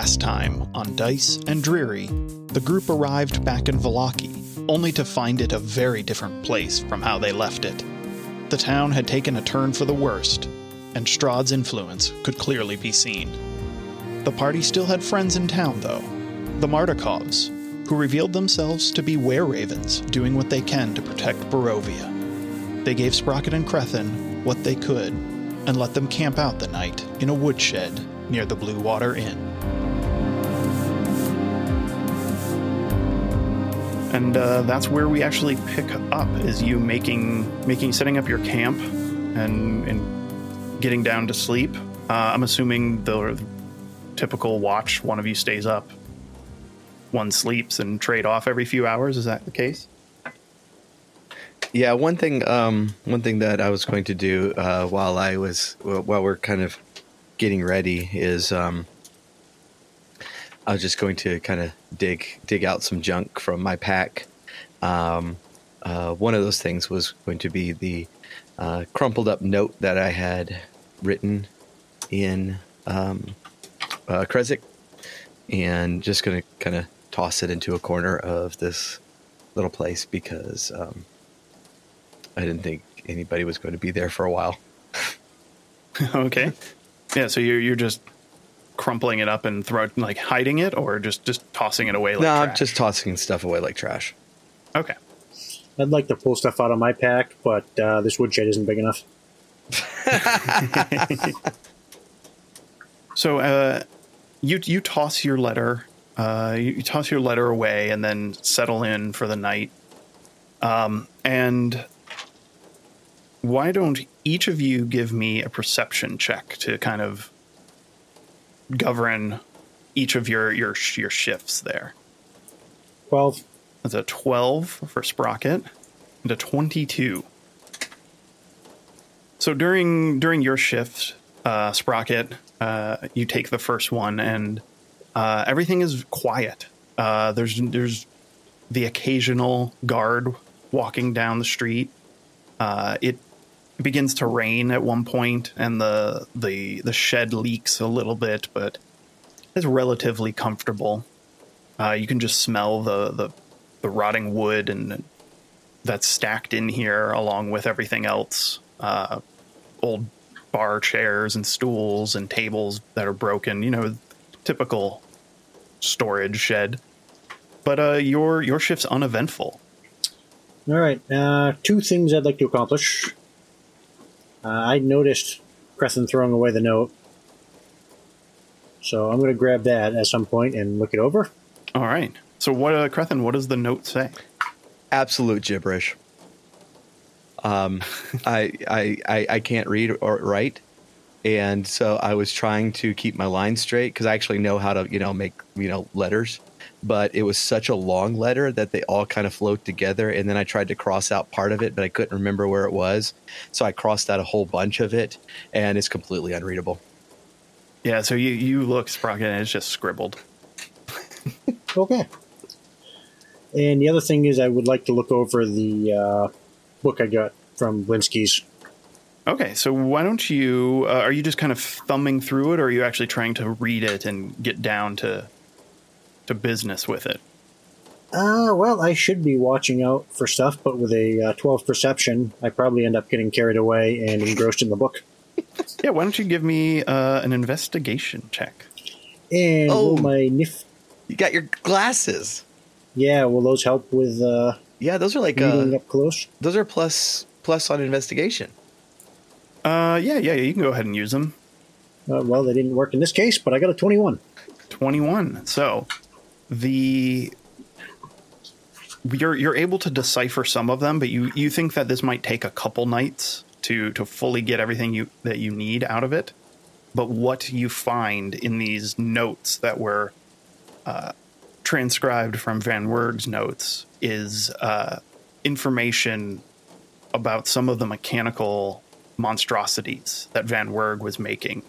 last time on Dice and Dreary, the group arrived back in Vallaki, only to find it a very different place from how they left it. The town had taken a turn for the worst, and Strahd's influence could clearly be seen. The party still had friends in town, though, the Mardikovs, who revealed themselves to be were-ravens doing what they can to protect Barovia. They gave Sprocket and Crethin what they could, and let them camp out the night in a woodshed near the Blue Water Inn. And that's where we actually pick up, is you setting up your camp and getting down to sleep. I'm assuming the typical watch, one of you stays up, one sleeps, and trade off every few hours. Is that the case? Yeah, one thing that I was going to do while we're kind of getting ready is I was just going to kind of dig out some junk from my pack. One of those things was going to be the crumpled up note that I had written in Krezk, and just going to kind of toss it into a corner of this little place because I didn't think anybody was going to be there for a while. Okay. Yeah, so you're just crumpling it up and hiding it, or just tossing it away like trash? No, I'm just tossing stuff away like trash. Okay. I'd like to pull stuff out of my pack, but this woodshed isn't big enough. So you toss your letter. You toss your letter away and then settle in for the night. And why don't each of you give me a perception check to kind of govern each of your shifts there? 12. That's a 12 for Sprocket and a 22. So during your shift, Sprocket, you take the first one, and everything is quiet. There's the occasional guard walking down the street. It begins to rain at one point, and the shed leaks a little bit, but it's relatively comfortable. You can just smell the rotting wood and that's stacked in here, along with everything else. Old bar chairs and stools and tables that are broken. Typical storage shed. But your shift's uneventful. All right. 2 things I'd like to accomplish. I noticed Crethin throwing away the note. So I'm going to grab that at some point and look it over. All right. So Crethin, what does the note say? Absolute gibberish. I can't read or write. And so I was trying to keep my lines straight because I actually know how to, make, letters. But it was such a long letter that they all kind of float together. And then I tried to cross out part of it, but I couldn't remember where it was. So I crossed out a whole bunch of it, and it's completely unreadable. Yeah, so you look, Sprocket, and it's just scribbled. Okay. And the other thing is I would like to look over the book I got from Blinsky's. Okay, so why don't you... are you just kind of thumbing through it, or are you actually trying to read it and get down to business with it? Well, I should be watching out for stuff, but with a 12 perception, I probably end up getting carried away and engrossed in the book. Yeah, why don't you give me an investigation check? And will my You got your glasses. Yeah, will those help with yeah, those are like reading up close? Those are plus on investigation. Yeah, you can go ahead and use them. Well, they didn't work in this case, but I got a 21. 21. So you're able to decipher some of them, but you think that this might take a couple nights to fully get everything that you need out of it. But what you find in these notes that were transcribed from Van Werg's notes is information about some of the mechanical monstrosities that Van Werg was making.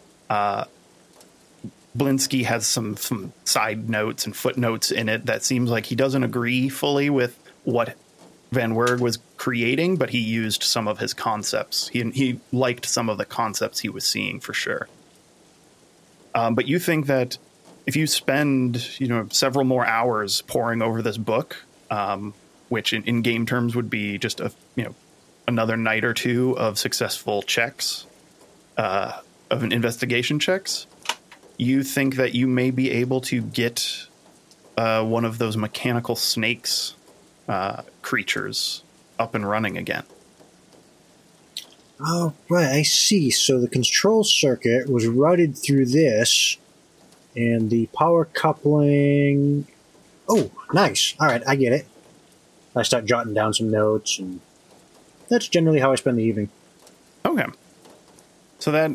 Blinsky has some side notes and footnotes in it that seems like he doesn't agree fully with what Van Werg was creating, but he used some of his concepts. He liked some of the concepts he was seeing for sure. But you think that if you spend, several more hours poring over this book, which in game terms would be just another night or two of successful checks, of an investigation checks, you think that you may be able to get one of those mechanical snakes creatures up and running again. Oh, right, I see. So the control circuit was routed through this, and the power coupling... Oh, nice. All right, I get it. I start jotting down some notes, and that's generally how I spend the evening. Okay. So that...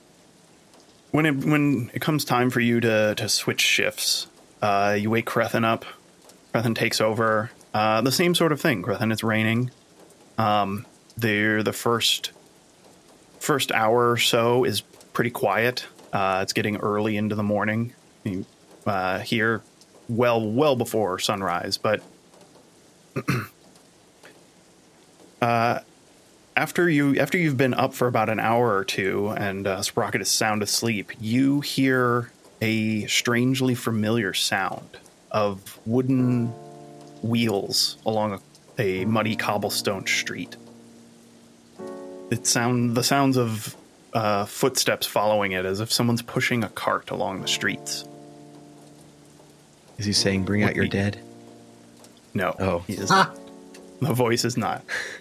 When it comes time for you to switch shifts, you wake Crethin up. Crethin takes over. The same sort of thing. Crethin, it's raining. The first hour or so is pretty quiet. It's getting early into the morning here, well before sunrise. But after you've been up for about an hour or two and Sprocket is sound asleep, you hear a strangely familiar sound of wooden wheels along a muddy cobblestone street. The sounds of footsteps following it, as if someone's pushing a cart along the streets. Is he saying, "Bring out your dead"? No. Oh, he is not. The voice is not.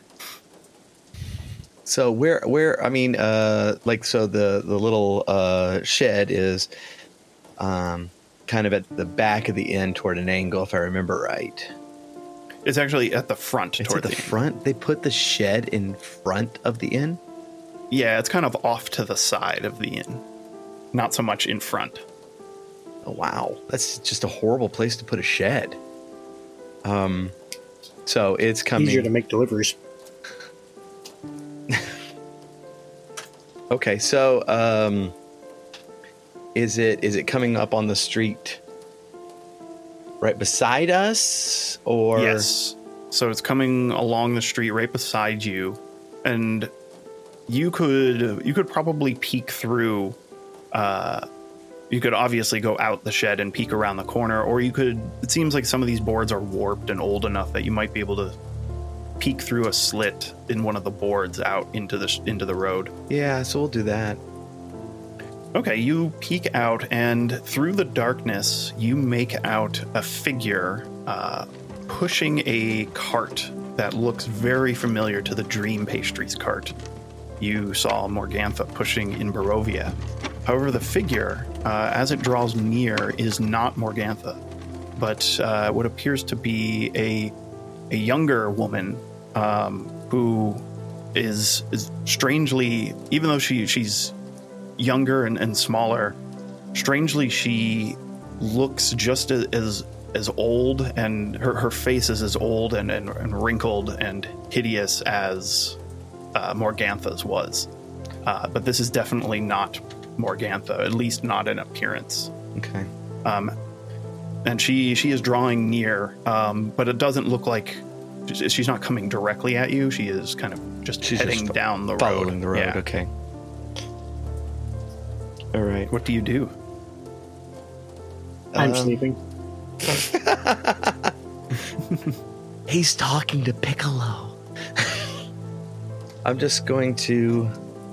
So where? I mean, so the little shed is kind of at the back of the inn toward an angle, if I remember right. It's actually at the front. It's at the front. They put the shed in front of the inn. Yeah, it's kind of off to the side of the inn, not so much in front. Oh, wow, that's just a horrible place to put a shed. So it's coming. Easier to make deliveries. Okay, so is it coming up on the street right beside us, or? Yes. So it's coming along the street right beside you, and you could probably peek through. You could obviously go out the shed and peek around the corner, or you could. It seems like some of these boards are warped and old enough that you might be able to peek through a slit in one of the boards out into the road. Yeah, so we'll do that. Okay, you peek out, and through the darkness, you make out a figure pushing a cart that looks very familiar to the Dream Pastries cart you saw Morgantha pushing in Barovia. However, the figure, as it draws near, is not Morgantha, but what appears to be a younger woman who is strangely, even though she's younger and smaller, strangely she looks just as old, and her face is as old and wrinkled and hideous as Morgantha's was. But this is definitely not Morgantha, at least not in appearance. Okay. And she is drawing near, but it doesn't look like she's not coming directly at you. She is kind of just heading down the road. Following the road, yeah. Okay. All right. What do you do? I'm sleeping. He's talking to Piccolo. I'm just going to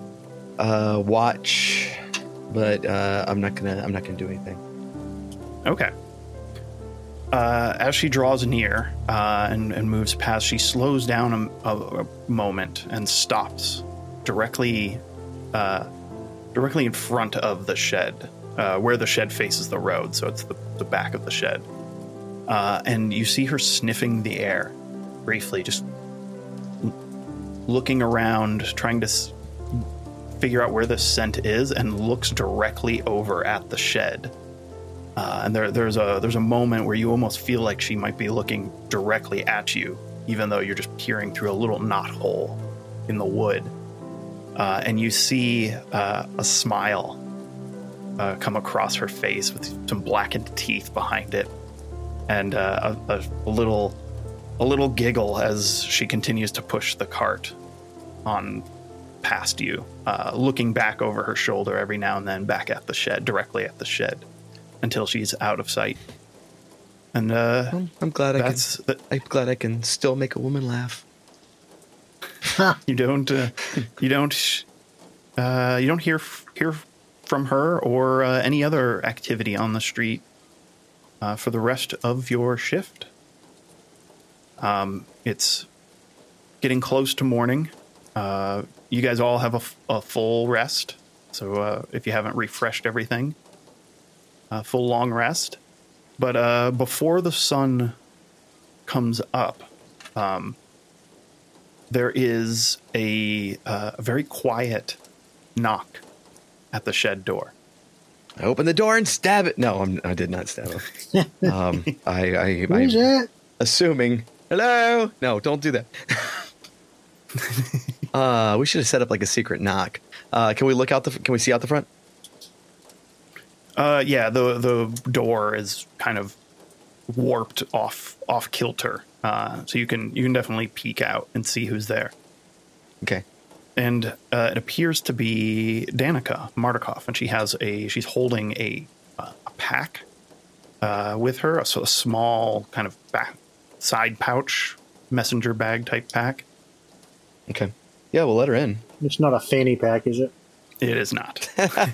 watch, but I'm not gonna do anything. Okay. As she draws near and moves past, she slows down a moment and stops directly in front of the shed, where the shed faces the road. So it's the back of the shed. And you see her sniffing the air briefly, just looking around, trying to figure out where the scent is, and looks directly over at the shed. And there's a moment where you almost feel like she might be looking directly at you, even though you're just peering through a little knothole in the wood. And you see a smile come across her face with some blackened teeth behind it, and a little giggle as she continues to push the cart on past you, looking back over her shoulder every now and then back at the shed, directly at the shed. until she's out of sight. And I'm glad I'm glad I can still make a woman laugh. you don't hear from her or any other activity on the street for the rest of your shift. It's getting close to morning. You guys all have a full rest. So if you haven't refreshed everything, full long rest. But before the sun comes up, there is a very quiet knock at the shed door. I open the door and stab it. No, I did not stab him. Who's that? Assuming. Hello? No, don't do that. We should have set up like a secret knock. Can we can we see out the front? Yeah, the door is kind of warped off kilter. So you can definitely peek out and see who's there. Okay. And it appears to be Danica Martikov, and she's holding a pack with her, a small kind of side pouch, messenger bag type pack. Okay. Yeah, we'll let her in. It's not a fanny pack, is it? It is not.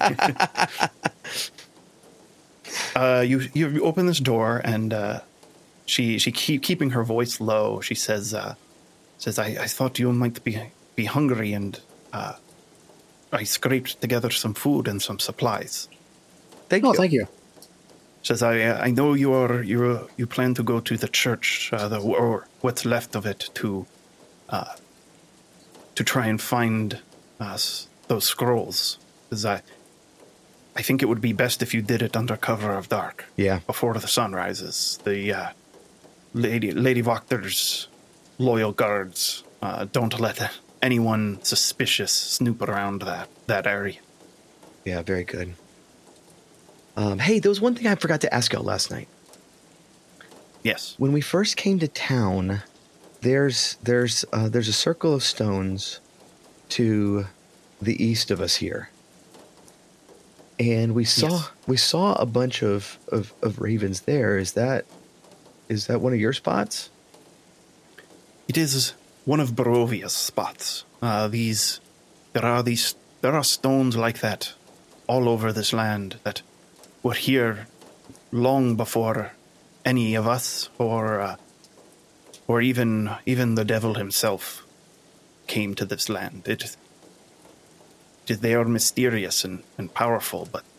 You open this door, and she keeping her voice low. She says, I thought you might be hungry, and I scraped together some food and some supplies. Thank you. Thank you. Says, I know you plan to go to the church, or what's left of it, to try and find those scrolls. Because I think it would be best if you did it under cover of dark. Yeah. Before the sun rises. The Lady Voctor's loyal guards don't let anyone suspicious snoop around that area. Yeah, very good. Hey, there was one thing I forgot to ask y'all last night. Yes. When we first came to town, there's a circle of stones to the east of us here, and we saw a bunch of ravens there. Is that one of your spots? It is one of Barovia's spots. There are stones like that all over this land that were here long before any of us or even the devil himself came to this land. They are mysterious and powerful, but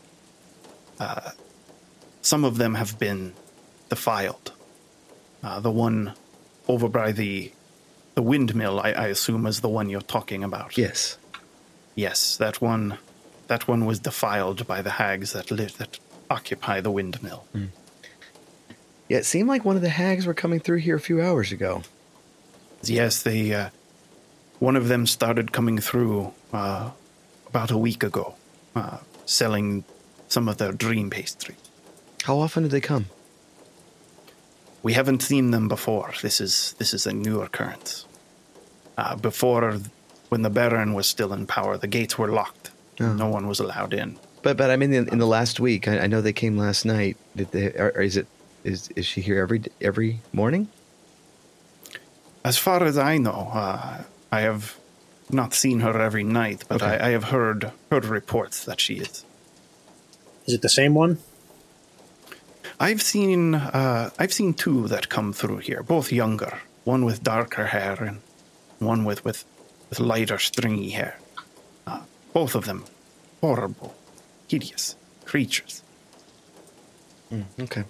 some of them have been defiled. The one over by the windmill, I assume, is the one you're talking about. Yes. Yes, that one was defiled by the hags that occupy the windmill. Mm. Yeah, it seemed like one of the hags were coming through here a few hours ago. Yes, one of them started coming through about a week ago, selling some of their dream pastry. How often do they come? We haven't seen them before. This is a new occurrence. Before, when the Baron was still in power, the gates were locked. Oh. No one was allowed in. But I mean, in the last week, I know they came last night. Is she here every morning? As far as I know, I have not seen her every night, but okay. I have heard reports that she is. Is it the same one? I've seen two that come through here, both younger. One with darker hair and one with lighter, stringy hair. Both of them horrible, hideous creatures. Okay.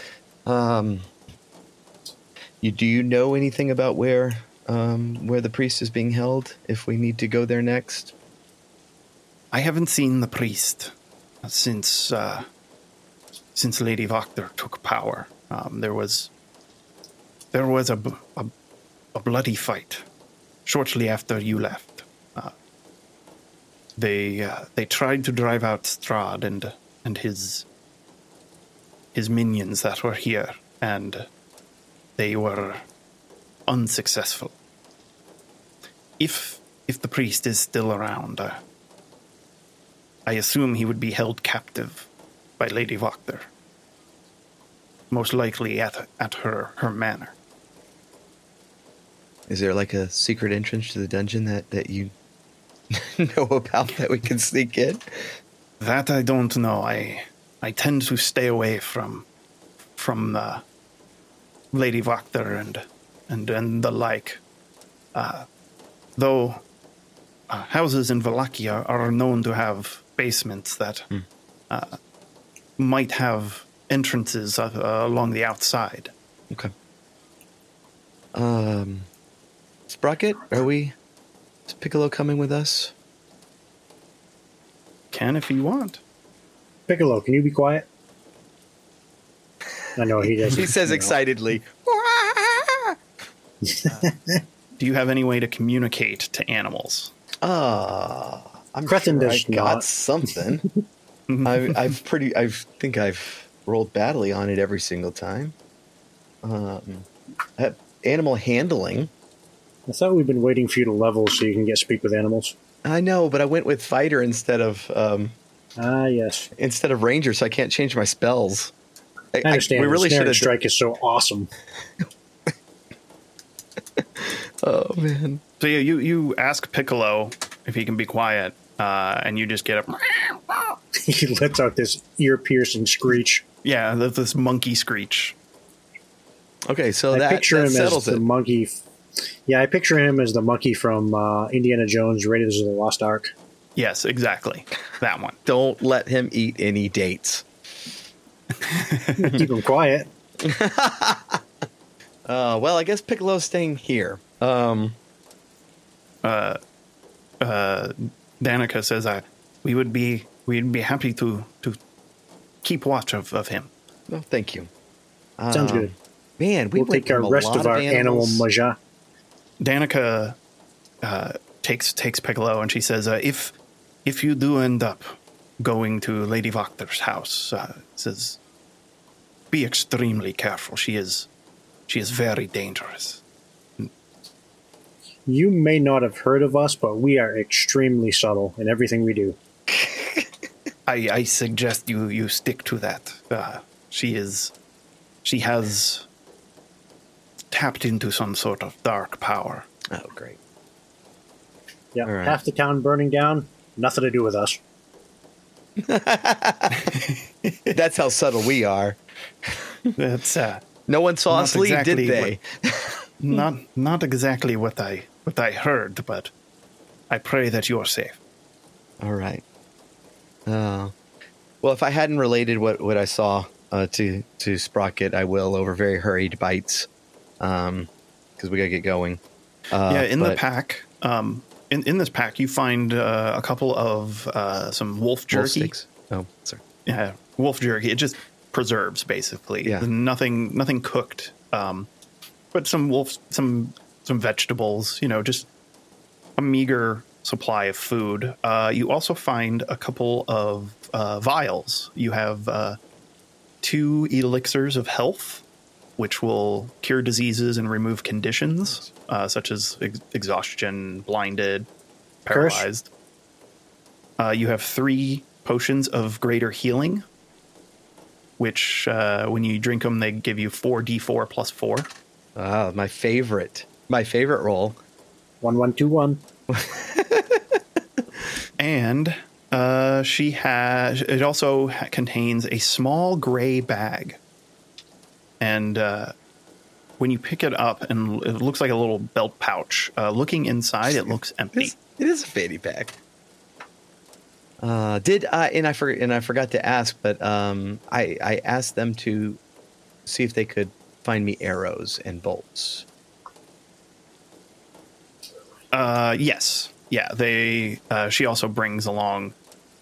Do you know anything about where the priest is being held? If we need to go there next, I haven't seen the priest since Lady Voctor took power. There was a bloody fight shortly after you left. They tried to drive out Strahd and his minions that were here, and they were unsuccessful. If the priest is still around, I assume he would be held captive by Lady Voctor. most likely at her manor. Is there like a secret entrance to the dungeon that you know about that we can sneak in? That I don't know. I tend to stay away from Lady Wachter and the like. Though houses in Wallachia are known to have basements that might have entrances along the outside. Okay. Sprocket, is Piccolo coming with us? Can if you want. Piccolo, can you be quiet? I know he doesn't. He says excitedly. Do you have any way to communicate to animals? I'm Crethin sure I does got not. something. I think I've rolled badly on it every single time. Animal handling. I thought we've been waiting for you to level so you can speak with animals. I know, but I went with fighter instead of Yes. instead of ranger, so I can't change my spells. I understand. We really Snare should and have. strike is so awesome. Oh man. So yeah, you ask Piccolo if he can be quiet, and you just get a He lets out this ear-piercing screech. yeah, this monkey screech. Okay, so I that picture him as settles the it. monkey. Yeah, I picture him as the monkey from Indiana Jones: Raiders of the Lost Ark. Yes, exactly, that one. Don't let him eat any dates. Keep him quiet. Well, I guess Piccolo's staying here. Danica says, we'd be happy to keep watch of him." No, thank you. Sounds good. Man, We'll went take our from a rest lot of our animal animals. maja. Danica takes Piccolo and she says, "If you do end up going to Lady Wachter's house, says, be extremely careful. She is very dangerous." You may not have heard of us, but we are extremely subtle in everything we do. I suggest you stick to that. She has tapped into some sort of dark power. Oh, great. Yeah, All right. half the town burning down, nothing to do with us. That's how subtle we are. That's No one saw Not us leave, exactly did they? not exactly what I heard, but I pray that you're safe. All right. Well, if I hadn't related what I saw to Sprocket, I will over very hurried bites, because we gotta get going. The pack, in this pack, you find a couple of some wolf jerky. sticks. Oh, sorry. Yeah, wolf jerky. It just preserves basically. Yeah. Nothing cooked. But some vegetables. Just a meager supply of food. You also find a couple of vials. You have 2 elixirs of health, which will cure diseases and remove conditions such as exhaustion, blinded, paralyzed. You have 3 potions of greater healing, which when you drink them, they give you 4d4 plus 4. My favorite roll. 1121. And it also contains a small gray bag. And when you pick it up, and it looks like a little belt pouch, looking inside, it looks empty. It is a fanny pack. I forgot to ask, but I asked them to see if they could find me arrows and bolts. Yes. Yeah, she also brings along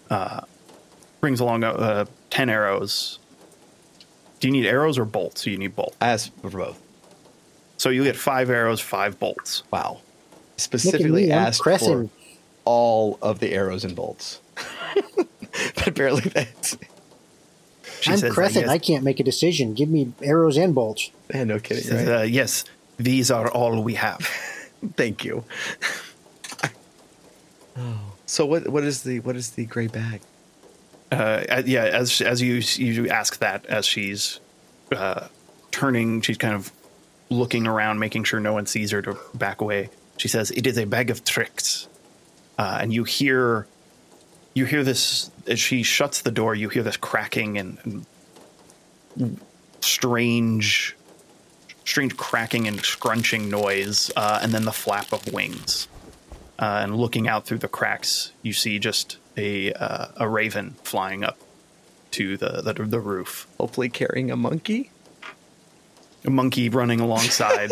10 arrows. Do you need arrows or bolts? You need both. I asked for both. So you get 5 arrows, 5 bolts. Wow. Specifically Look at me, I'm asked pressing. for all of the arrows and bolts. But apparently that's... She I'm says, Crescent. yes, I can't make a decision. Give me arrows and bolts. No kidding, says, right? yes, these are all we have. Thank you. So what is the gray bag? As you ask that, as she's turning, she's kind of looking around, making sure no one sees her to back away. She says, "It is a bag of tricks." And you hear this as she shuts the door. You hear this cracking and strange cracking and scrunching noise, and then the flap of wings. And looking out through the cracks, you see just a raven flying up to the roof. Hopefully carrying a monkey. A monkey running alongside.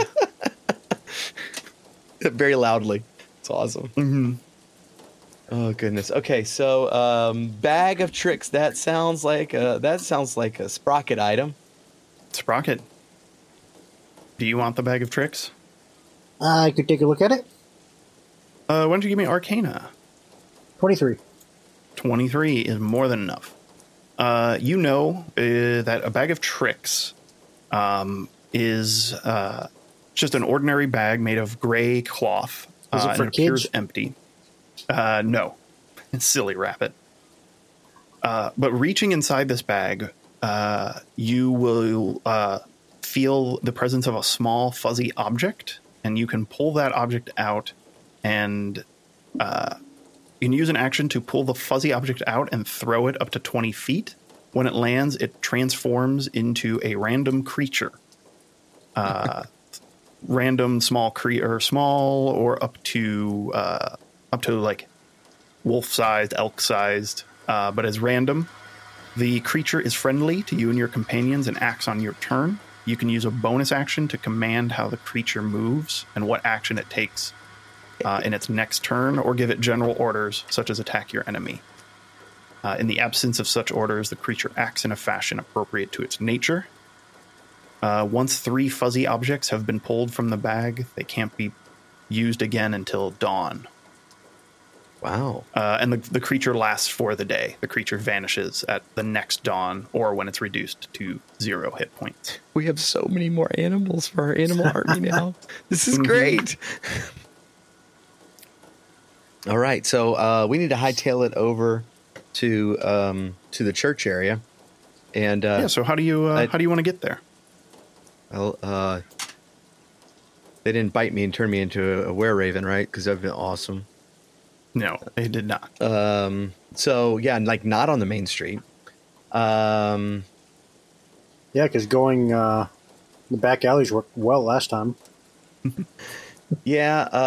Very loudly. It's awesome. Mm-hmm. Oh goodness. Okay, so bag of tricks. That sounds like a Sprocket item. Sprocket, do you want the bag of tricks? I could take a look at it. Why don't you give me Arcana? 23. 23 is more than enough. You know that a bag of tricks is just an ordinary bag made of gray cloth. Is it for and it appears kids? empty. No. It's silly rabbit. But reaching inside this bag, you will feel the presence of a small fuzzy object, and you can pull that object out, and you can use an action to pull the fuzzy object out and throw it up to 20 feet. When it lands, it transforms into a random creature. Random small or up to like wolf-sized, elk-sized, but as random. The creature is friendly to you and your companions and acts on your turn. You can use a bonus action to command how the creature moves and what action it takes in its next turn, or give it general orders, such as attack your enemy. In the absence of such orders, the creature acts in a fashion appropriate to its nature. Once 3 fuzzy objects have been pulled from the bag, they can't be used again until dawn. Wow. And the creature lasts for the day. The creature vanishes at the next dawn, or when it's reduced to 0 hit points. We have so many more animals for our animal army now. This is great. All right, so we need to hightail it over to the church area, and So how do you want to get there? Well, they didn't bite me and turn me into a were-raven, right? Because that'd been awesome. No, they did not. So yeah, like not on the main street. Yeah, because going the back alleys worked well last time. Yeah.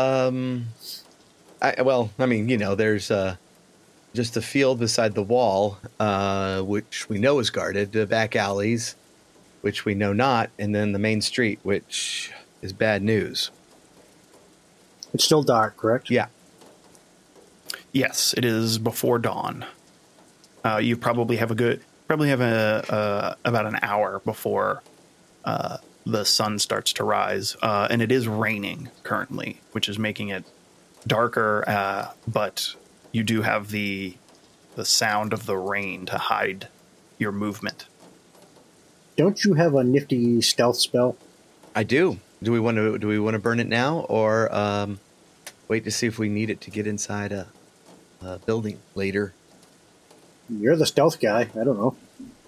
There's just the field beside the wall, which we know is guarded. The back alleys, which we know not, and then the main street, which is bad news. It's still dark, correct? Yeah. Yes, it is before dawn. You probably have about an hour before the sun starts to rise, and it is raining currently, which is making it darker. But you do have the sound of the rain to hide your movement. Don't you have a nifty stealth spell? I do. Do we want to burn it now, or wait to see if we need it to get inside a building later? You're the stealth guy. I don't know.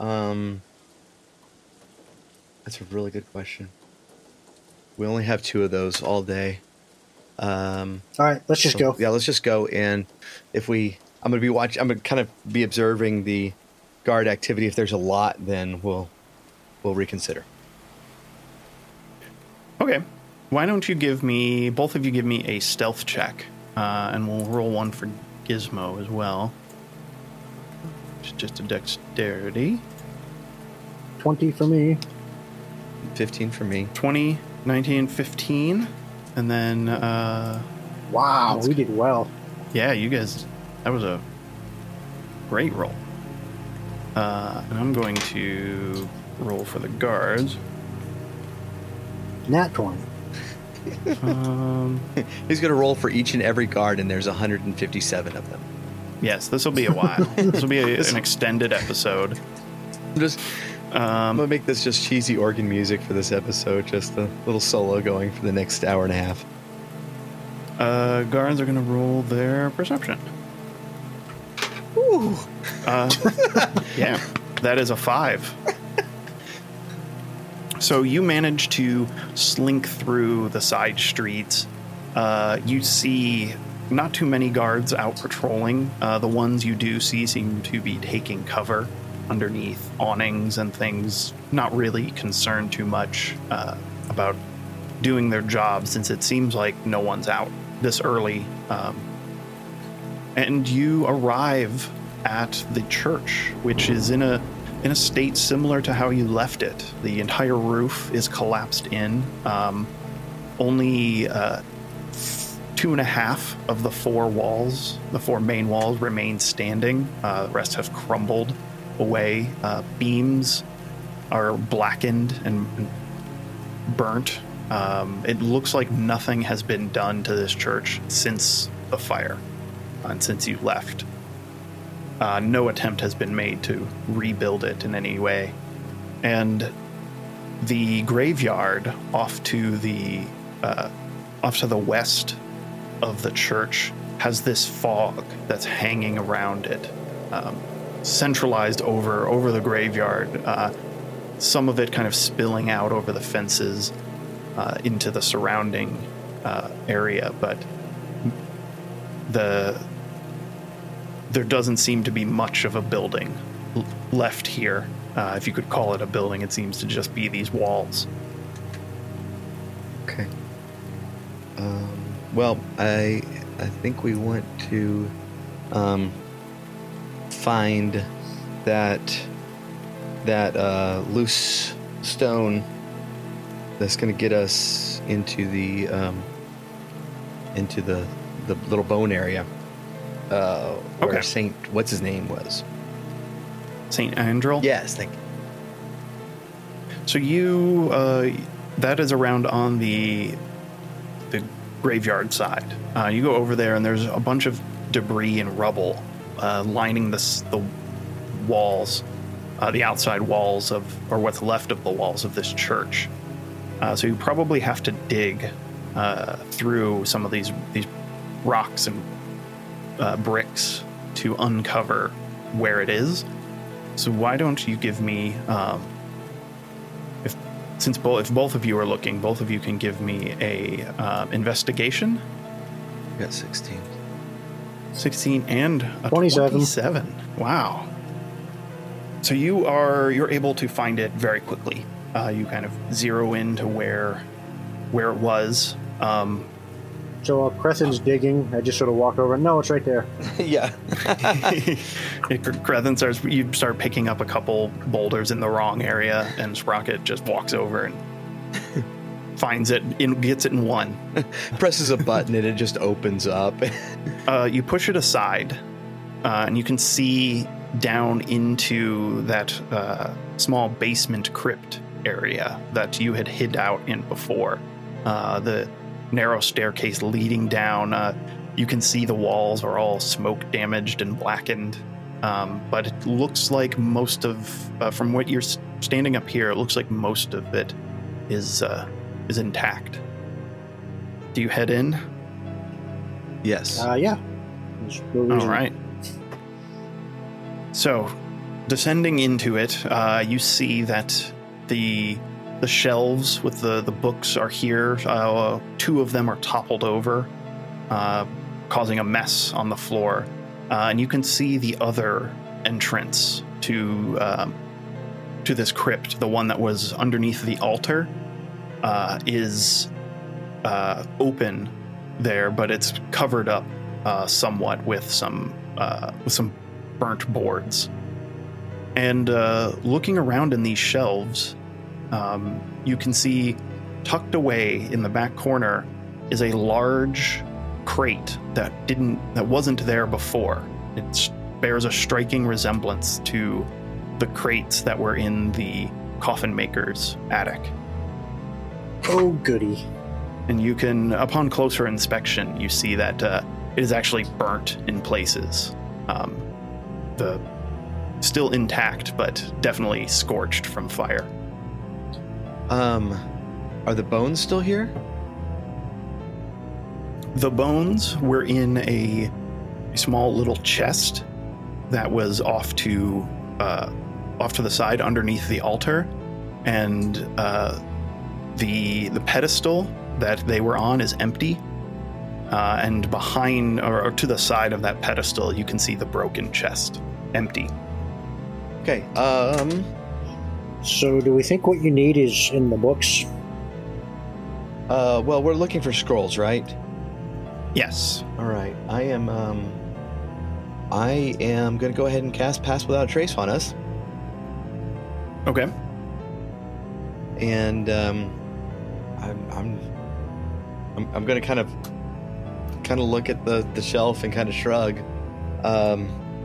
That's a really good question. We only have 2 of those all day. All right, let's just go. Yeah, let's just go. And I'm going to kind of be observing the guard activity. If there's a lot, then we'll reconsider. Okay. Why don't you both of you give me a stealth check, and we'll roll one for Gizmo as well. It's just a dexterity. 20 for me. 15 for me. 20, 19, 15. And then, Wow, we did well. yeah, you guys, that was a great roll. And I'm going to roll for the guards. Nat 20. He's going to roll for each and every guard, and there's 157 of them. Yes, this will be a while. This will be an extended episode. I'm going to make this just cheesy organ music for this episode, just a little solo going for the next hour and a half. Guards are going to roll their perception. Ooh. Yeah, that is a 5. So you manage to slink through the side streets. You see not too many guards out patrolling. The ones you do see seem to be taking cover underneath awnings and things, not really concerned too much about doing their job, since it seems like no one's out this early. And you arrive at the church, which is in a state similar to how you left it. The entire roof is collapsed in. Only 2.5 of the 4 walls, the 4 main walls, remain standing. The rest have crumbled away. Beams are blackened and burnt. It looks like nothing has been done to this church since the fire and since you left. No attempt has been made to rebuild it in any way. And the graveyard off to the west of the church has this fog that's hanging around it, centralized over the graveyard. Some of it kind of spilling out over the fences into the surrounding area, but there doesn't seem to be much of a building left here. If you could call it a building, it seems to just be these walls. Okay. Well, I think we want to find that loose stone that's going to get us into the little bone area. Where Saint, what's his name was? Saint Andrel? Yes, thank you. So you, that is around on the graveyard side. You go over there and there's a bunch of debris and rubble lining the walls, the outside walls or what's left of the walls of this church. So you probably have to dig through some of these rocks and bricks to uncover where it is. So why don't you give me, if both of you are looking, both of you can give me a investigation. I got 16. 16 and a 27. Wow. So you're able to find it very quickly. You kind of zero into where it was. So while Crethin's digging, I just sort of walk over. No, it's right there. Yeah. Crethin you start picking up a couple boulders in the wrong area, and Sprocket just walks over and finds it, gets it in one. Presses a button and it just opens up. You push it aside, and you can see down into that small basement crypt area that you had hid out in before. The narrow staircase leading down. You can see the walls are all smoke damaged and blackened, but it looks like most of, from what you're standing up here, it looks like most of it is intact. Do you head in? Yes. Yeah. All right. So, descending into it, you see that the shelves with the books are here. 2 of them are toppled over, causing a mess on the floor. And you can see the other entrance to this crypt, the one that was underneath the altar, is open there, but it's covered up somewhat with some burnt boards. And looking around in these shelves, you can see tucked away in the back corner is a large crate that wasn't there before. It bears a striking resemblance to the crates that were in the coffin maker's attic. Oh, goody. And you can, upon closer inspection, you see that it is actually burnt in places. Still intact, but definitely scorched from fire. Are the bones still here? The bones were in a small little chest that was off to the side underneath the altar. and the pedestal that they were on is empty. And behind or to the side of that pedestal, you can see the broken chest, empty. Okay. So do we think what you need is in the books? Well, we're looking for scrolls, right? Yes. All right. I am going to go ahead and cast Pass Without a Trace on us. Okay. And I'm going to kind of look at the shelf and kind of shrug. I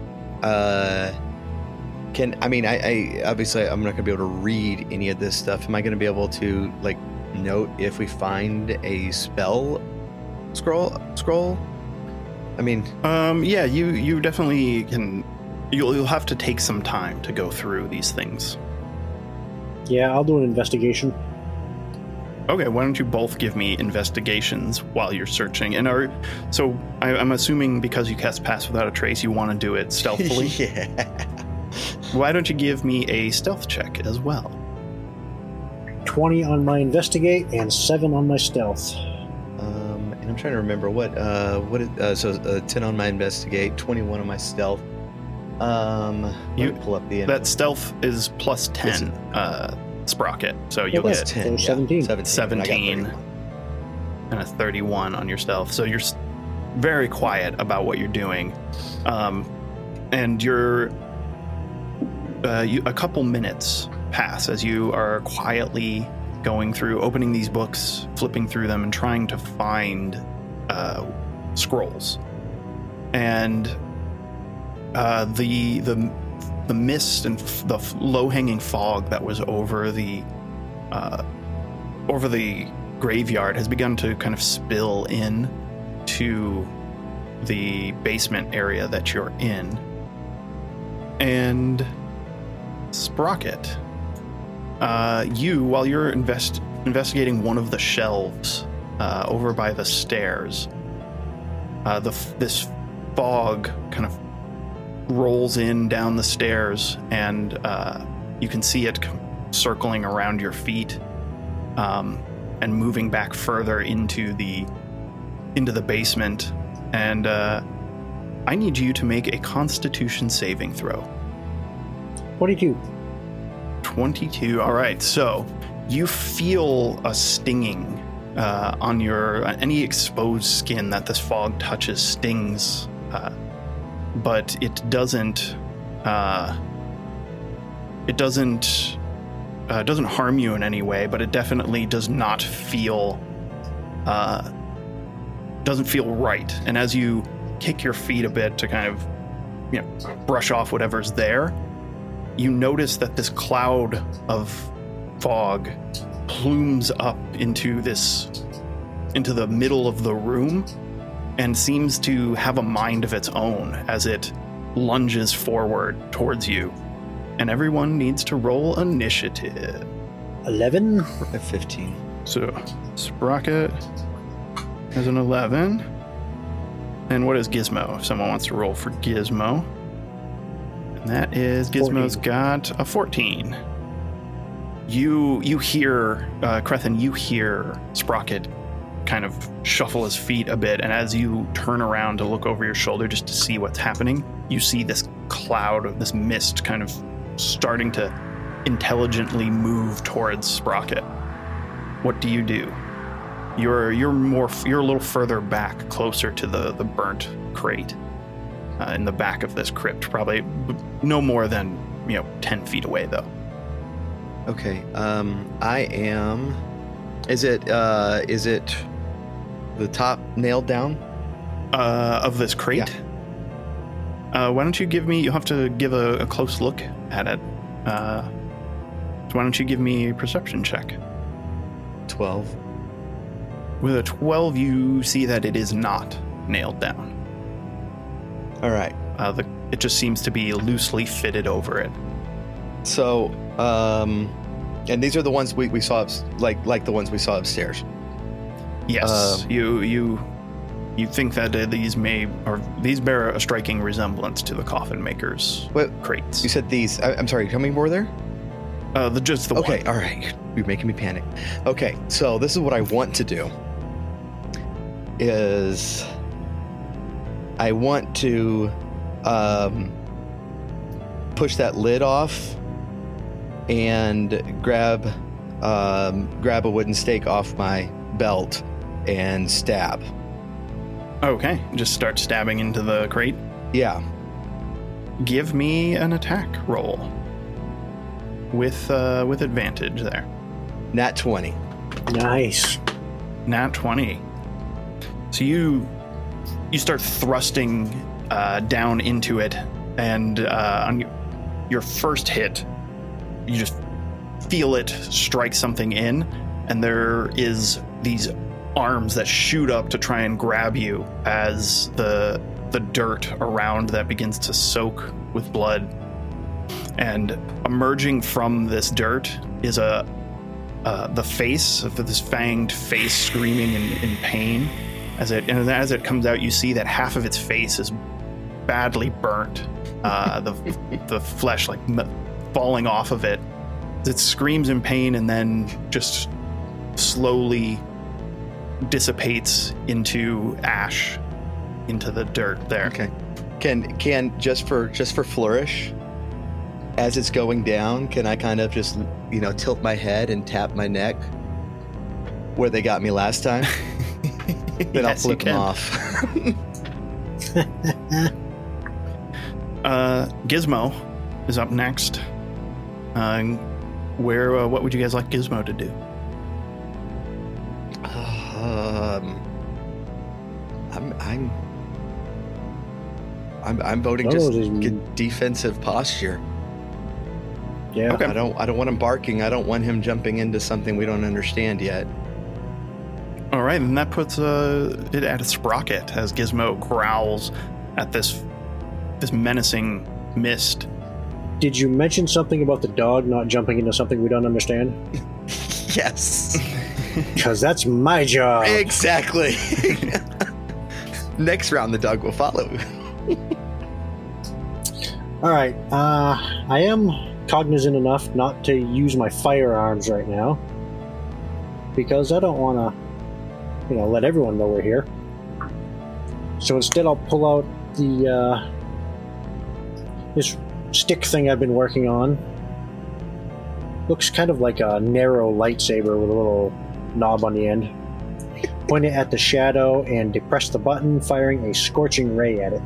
obviously I'm not going to be able to read any of this stuff. Am I going to be able to like note if we find a spell scroll? I mean, yeah, you definitely can. You'll have to take some time to go through these things. Yeah, I'll do an investigation. Okay, why don't you both give me investigations while you're searching? And I'm assuming because you cast Pass Without a Trace, you want to do it stealthily. Yeah. Why don't you give me a stealth check as well? 20 on my investigate and 7 on my stealth. And I'm trying to remember so 10 on my investigate, 21 on my stealth. Let me pull up the info. That stealth is plus 10 sprocket, so you'll get 10, 17. And a 31 on your stealth. So you're very quiet about what you're doing, and you're a couple minutes pass as you are quietly going through, opening these books, flipping through them, and trying to find scrolls. And the mist and the low-hanging fog that was over the graveyard has begun to kind of spill in to the basement area that you're in. And Sprocket, while you're investigating one of the shelves over by the stairs, this fog kind of rolls in down the stairs, and you can see it circling around your feet and moving back further into the basement. And I need you to make a Constitution saving throw. 22. 22. All right. So you feel a stinging on your any exposed skin that this fog touches stings, but it doesn't harm you in any way. But it definitely does not feel right. And as you kick your feet a bit to kind of brush off whatever's there, you notice that this cloud of fog plumes up into the middle of the room and seems to have a mind of its own as it lunges forward towards you. And everyone needs to roll initiative. 11? 15. So Sprocket has an 11. And what is Gizmo, if someone wants to roll for Gizmo? And that is, Gizmo's 14. got a 14. You hear, Crethin, you hear Sprocket kind of shuffle his feet a bit, and as you turn around to look over your shoulder just to see what's happening, you see this cloud of this mist kind of starting to intelligently move towards Sprocket. What do? You're a little further back, closer to the burnt crate in the back of this crypt, probably no more than 10 feet away though. Okay. I am. Is it the top nailed down? Of this crate? Yeah. Why don't you give me... You'll have to give a close look at it. So why don't you give me a perception check? 12. With a 12, you see that it is not nailed down. All right. It just seems to be loosely fitted over it. So, and these are the ones we saw, like the ones we saw upstairs. Yes, you think that these bear a striking resemblance to the coffin maker's crates. You said these. I'm sorry. How many were there? Just the Okay, one. all right. You're making me panic. Okay, so this is what I want to do. Is I want to push that lid off and grab a wooden stake off my belt and stab. Okay, just start stabbing into the crate. Yeah. Give me an attack roll with advantage there. Nat 20. Nice. Nat 20. So you start thrusting down into it, and on your first hit, you just feel it strike something in, and there is these arms that shoot up to try and grab you as the dirt around that begins to soak with blood. And emerging from this dirt is the face of this fanged face screaming in pain. As it comes out, you see that half of its face is badly burnt. The flesh like falling off of it. It screams in pain and then just slowly dissipates into ash, into the dirt there. Okay. Can just for flourish, as it's going down, can I kind of just tilt my head and tap my neck where they got me last time? Then Yes, I'll flip you them can. off. Gizmo is up next. What would you guys like Gizmo to do? I'm voting Oh, just there's- get defensive posture. Yeah. Okay. I don't want him barking. I don't want him jumping into something we don't understand yet. All right, and that puts it at a sprocket as Gizmo growls at this menacing mist. Did you mention something about the dog not jumping into something we don't understand? Yes. Because that's my job. Exactly. Next round, the dog will follow. All right. I am cognizant enough not to use my firearms right now because I don't want to, let everyone know we're here. So instead, I'll pull out the this stick thing I've been working on. Looks kind of like a narrow lightsaber with a little knob on the end. Point it at the shadow and depress the button, firing a scorching ray at it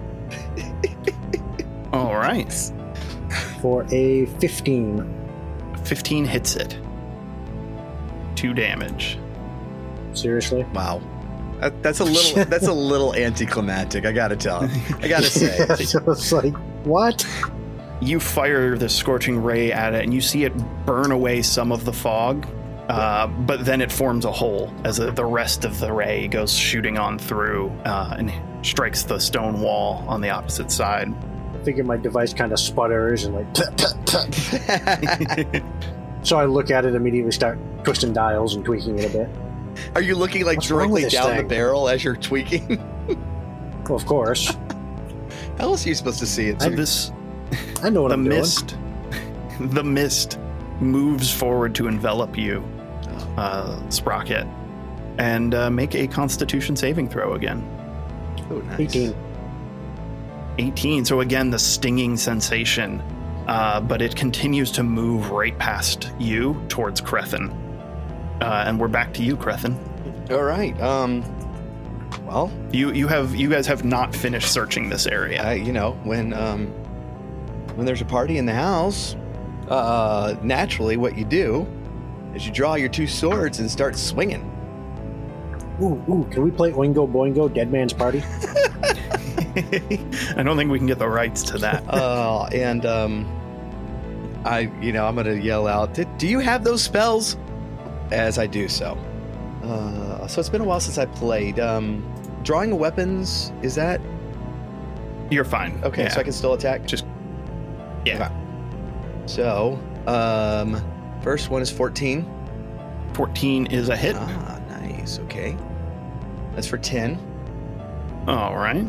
All right, for a 15. 15 hits it. 2 damage. Seriously? Wow. That's a little anticlimactic. I gotta say. So it's like, what? You fire the scorching ray at it, and you see it burn away some of the fog, but then it forms a hole as the rest of the ray goes shooting on through and strikes the stone wall on the opposite side. I figure my device kind of sputters and like, so I look at it immediately, start twisting dials and tweaking it a bit. Are you looking like What's wrong with directly this down the thing? barrel as you're tweaking? Well, of course. How else are you supposed to see it? So this I know what the I'm doing. the mist moves forward to envelop you, Sprocket, and make a Constitution saving throw again. Oh, nice. 18. 18. So again, the stinging sensation, but it continues to move right past you towards Crethin. And we're back to you, Crethin. All right. Well, You guys have not finished searching this area. when there's a party in the house, naturally what you do is you draw your 2 swords and start swinging. Ooh, can we play Oingo Boingo, Dead Man's Party? I don't think we can get the rights to that. I'm gonna yell out, "Do you have those spells?" As I do so. So it's been a while since I played. Drawing weapons, is that You're fine. okay? Yeah. So I can still attack. Yeah. So, first one is 14. 14 is a hit. Ah, nice. Okay, that's for 10. All right.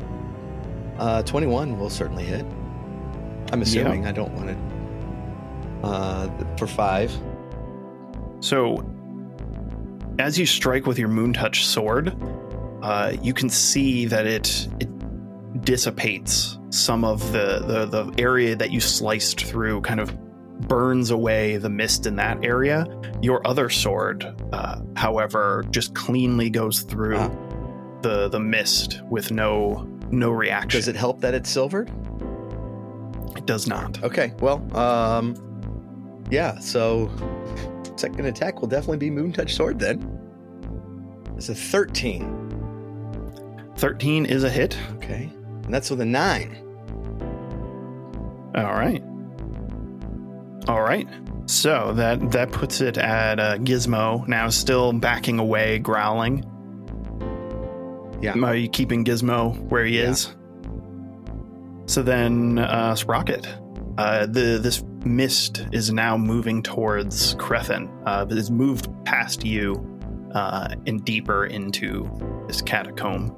21 will certainly hit. I'm assuming. I don't want to. for 5. So, as you strike with your Moontouch sword, you can see that it dissipates some of the area that you sliced through, kind of burns away the mist in that area. Your other sword, however, just cleanly goes through the mist with no reaction. Does it help that it's silvered? It does not. Okay, well, yeah, so second attack will definitely be Moontouch sword then. It's a 13. 13 is a hit. Okay, and that's with a 9. All right. So that puts it at Gizmo, now still backing away, growling. Yeah. Are you keeping Gizmo where he is? So then, Sprocket. This mist is now moving towards Crethin. It's moved past you and deeper into this catacomb.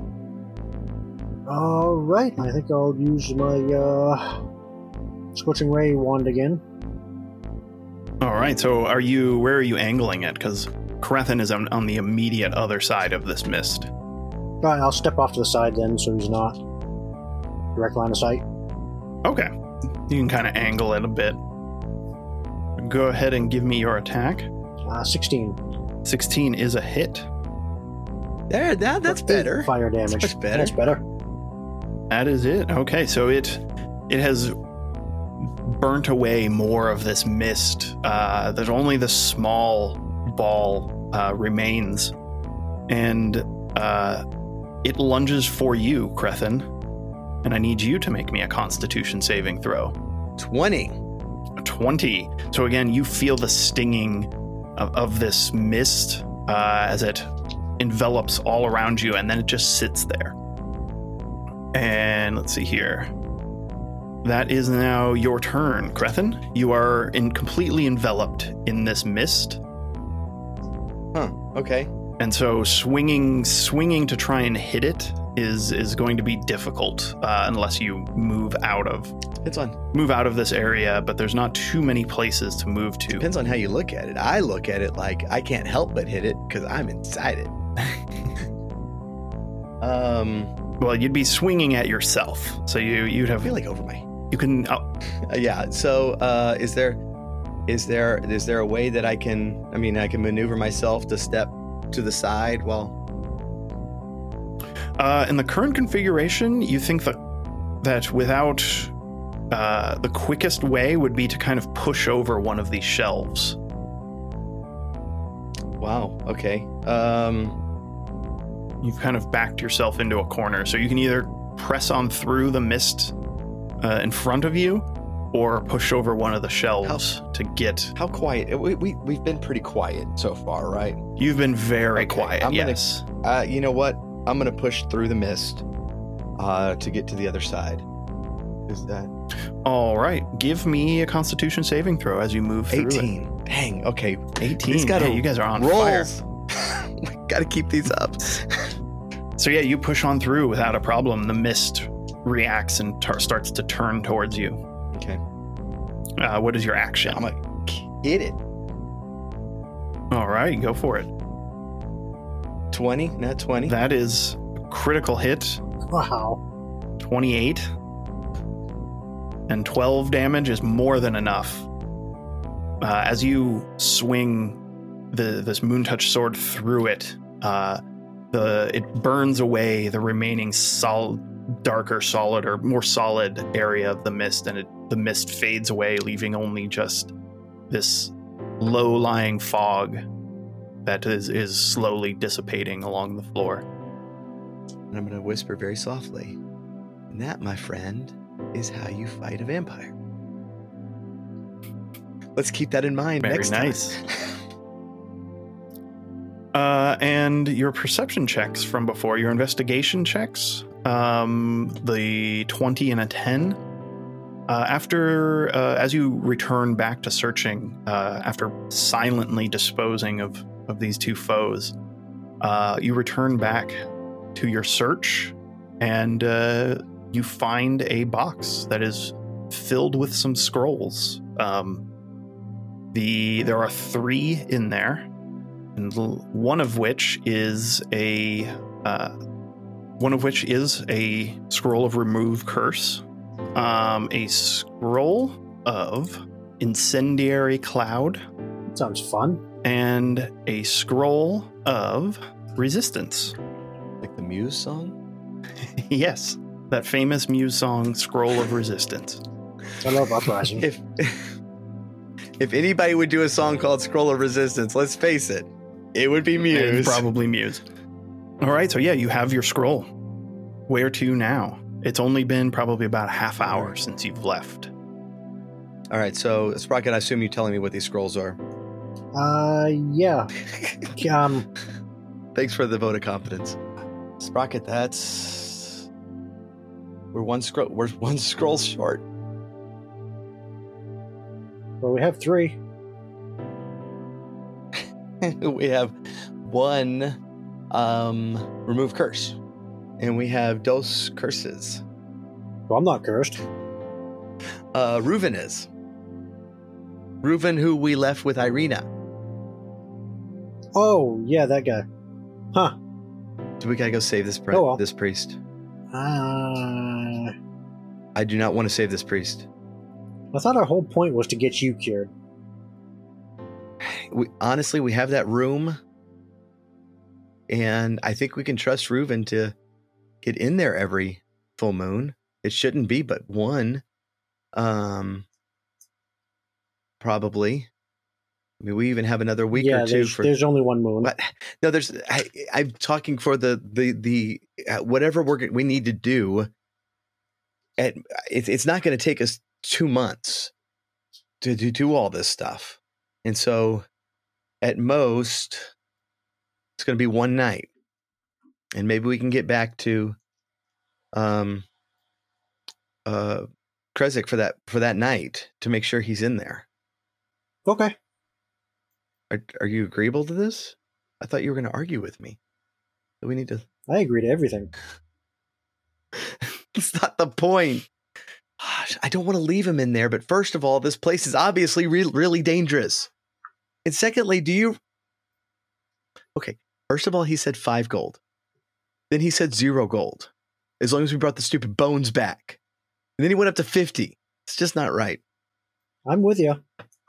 All right, I think I'll use my Scorching Ray wand again. All right, so where are you angling it? Because Crethin is on the immediate other side of this mist. All right, I'll step off to the side then, so he's not direct line of sight. Okay, you can kind of angle it a bit. Go ahead and give me your attack. 16. 16 is a hit. There, that's better. Fire damage. That's much better. That's better. That is it. Okay, so it has burnt away more of this mist. There's only the small ball remains, and it lunges for you, Crethin, and I need you to make me a Constitution saving throw. 20. 20. So again, you feel the stinging of this mist as it envelops all around you, and then it just sits there. And let's see here. That is now your turn, Crethin. You are completely enveloped in this mist. Huh, okay. And so swinging to try and hit it is going to be difficult unless you move out of this area, but there's not too many places to move to. Depends on how you look at it. I look at it like I can't help but hit it because I'm inside it. Well, you'd be swinging at yourself, so you'd have. I feel like over my. You can. Yeah. So, is there a way that I can maneuver myself to step to the side while? In the current configuration, you think that without the quickest way would be to kind of push over one of these shelves. Wow. Okay. You've kind of backed yourself into a corner, so you can either press on through the mist in front of you, or push over one of the shelves to get. How quiet? We've been pretty quiet so far, right? You've been very quiet. Yes. You know what? I'm gonna push through the mist to get to the other side. Is that all right? Give me a Constitution saving throw as you move through 18. it. Dang. Okay. 18. Hey, you guys are on fire. We gotta keep these up. So yeah, you push on through without a problem. The mist reacts and starts to turn towards you. Okay. What is your action? I'm gonna hit it. All right, go for it. 20, not 20. That is a critical hit. Wow. 28. And 12 damage is more than enough. As you swing this Moontouch sword through it, it burns away the remaining darker solid or more solid area of the mist, and the mist fades away, leaving only just this low-lying fog that is slowly dissipating along the floor. And I'm going to whisper very softly, and that, my friend, is how you fight a vampire. Let's keep that in mind. Very next nice. time. And your perception checks from before, your investigation checks, the 20 and a 10. As you return back to searching, after silently disposing of these two foes, you return back to your search, and you find a box that is filled with some scrolls. There are 3 in there, and one of which is a scroll of remove curse, a scroll of incendiary cloud, Sounds fun. and a scroll of resistance. Like the Muse song? Yes, that famous Muse song, Scroll of Resistance. I love Uprising. If anybody would do a song called Scroll of Resistance, let's face it, it would be Muse. It's probably Muse. All right, so yeah, you have your scroll. Where to now? It's only been probably about a half hour since you've left. All right, so Sprocket, I assume you're telling me what these scrolls are. Yeah. Thanks for the vote of confidence. Sprocket, we're one scroll short. Well, we have 3. We have 1 remove curse. And we have dos curses. Well, I'm not cursed. Reuven is. Reuven, who we left with Irina. Oh, yeah, that guy. Huh. Do we gotta go save this Oh, well. this priest? I I do not want to save this priest. thought our whole point was to get you cured. Honestly, we have that room. And I think we can trust Reuven to get in there every full moon. It shouldn't be but 1. Probably. I mean, we even have another week or 2 for. There's only 1 moon. But no, I'm talking for the whatever we need to do. It's not going to take us 2 months to do all this stuff, and so at most it's going to be 1 night, and maybe we can get back to Krezk for that night to make sure he's in there. Okay. Are you agreeable to this? I thought you were going to argue with me. We need to. I agree to everything. It's not the point. Gosh, I don't want to leave him in there. But first of all, this place is obviously really dangerous. And secondly, Okay, first of all, he said 5 gold. Then he said 0 gold. As long as we brought the stupid bones back. And then he went up to 50. It's just not right. I'm with you.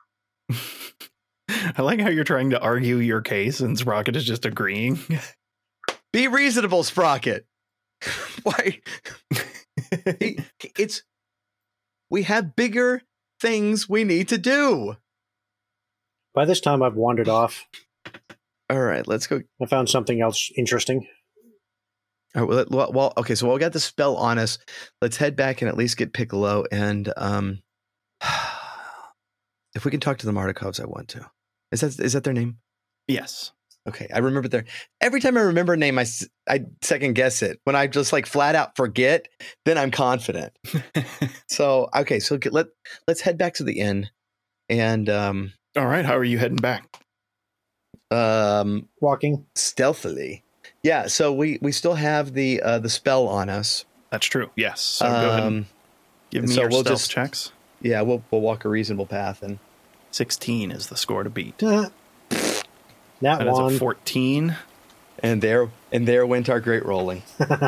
I like how you're trying to argue your case and Sprocket is just agreeing. Be reasonable, Sprocket. Why? We have bigger things we need to do. By this time, I've wandered off. All right, let's go. I found something else interesting. All right, well, okay, so we got the spell on us. Let's head back and at least get Piccolo. And if we can talk to the Mardikovs, I want to. Is that their name? Yes. Okay, I remember every time I remember a name, I second guess it. When I just like flat out forget, then I'm confident. So let's head back to the inn, and All right, how are you heading back? Walking stealthily. Yeah, so we still have the spell on us. That's true. Yes. So go ahead and give me your stealth checks. Yeah, we'll walk a reasonable path, and 16 is the score to beat. that That is one. a 14. And there went our great rolling.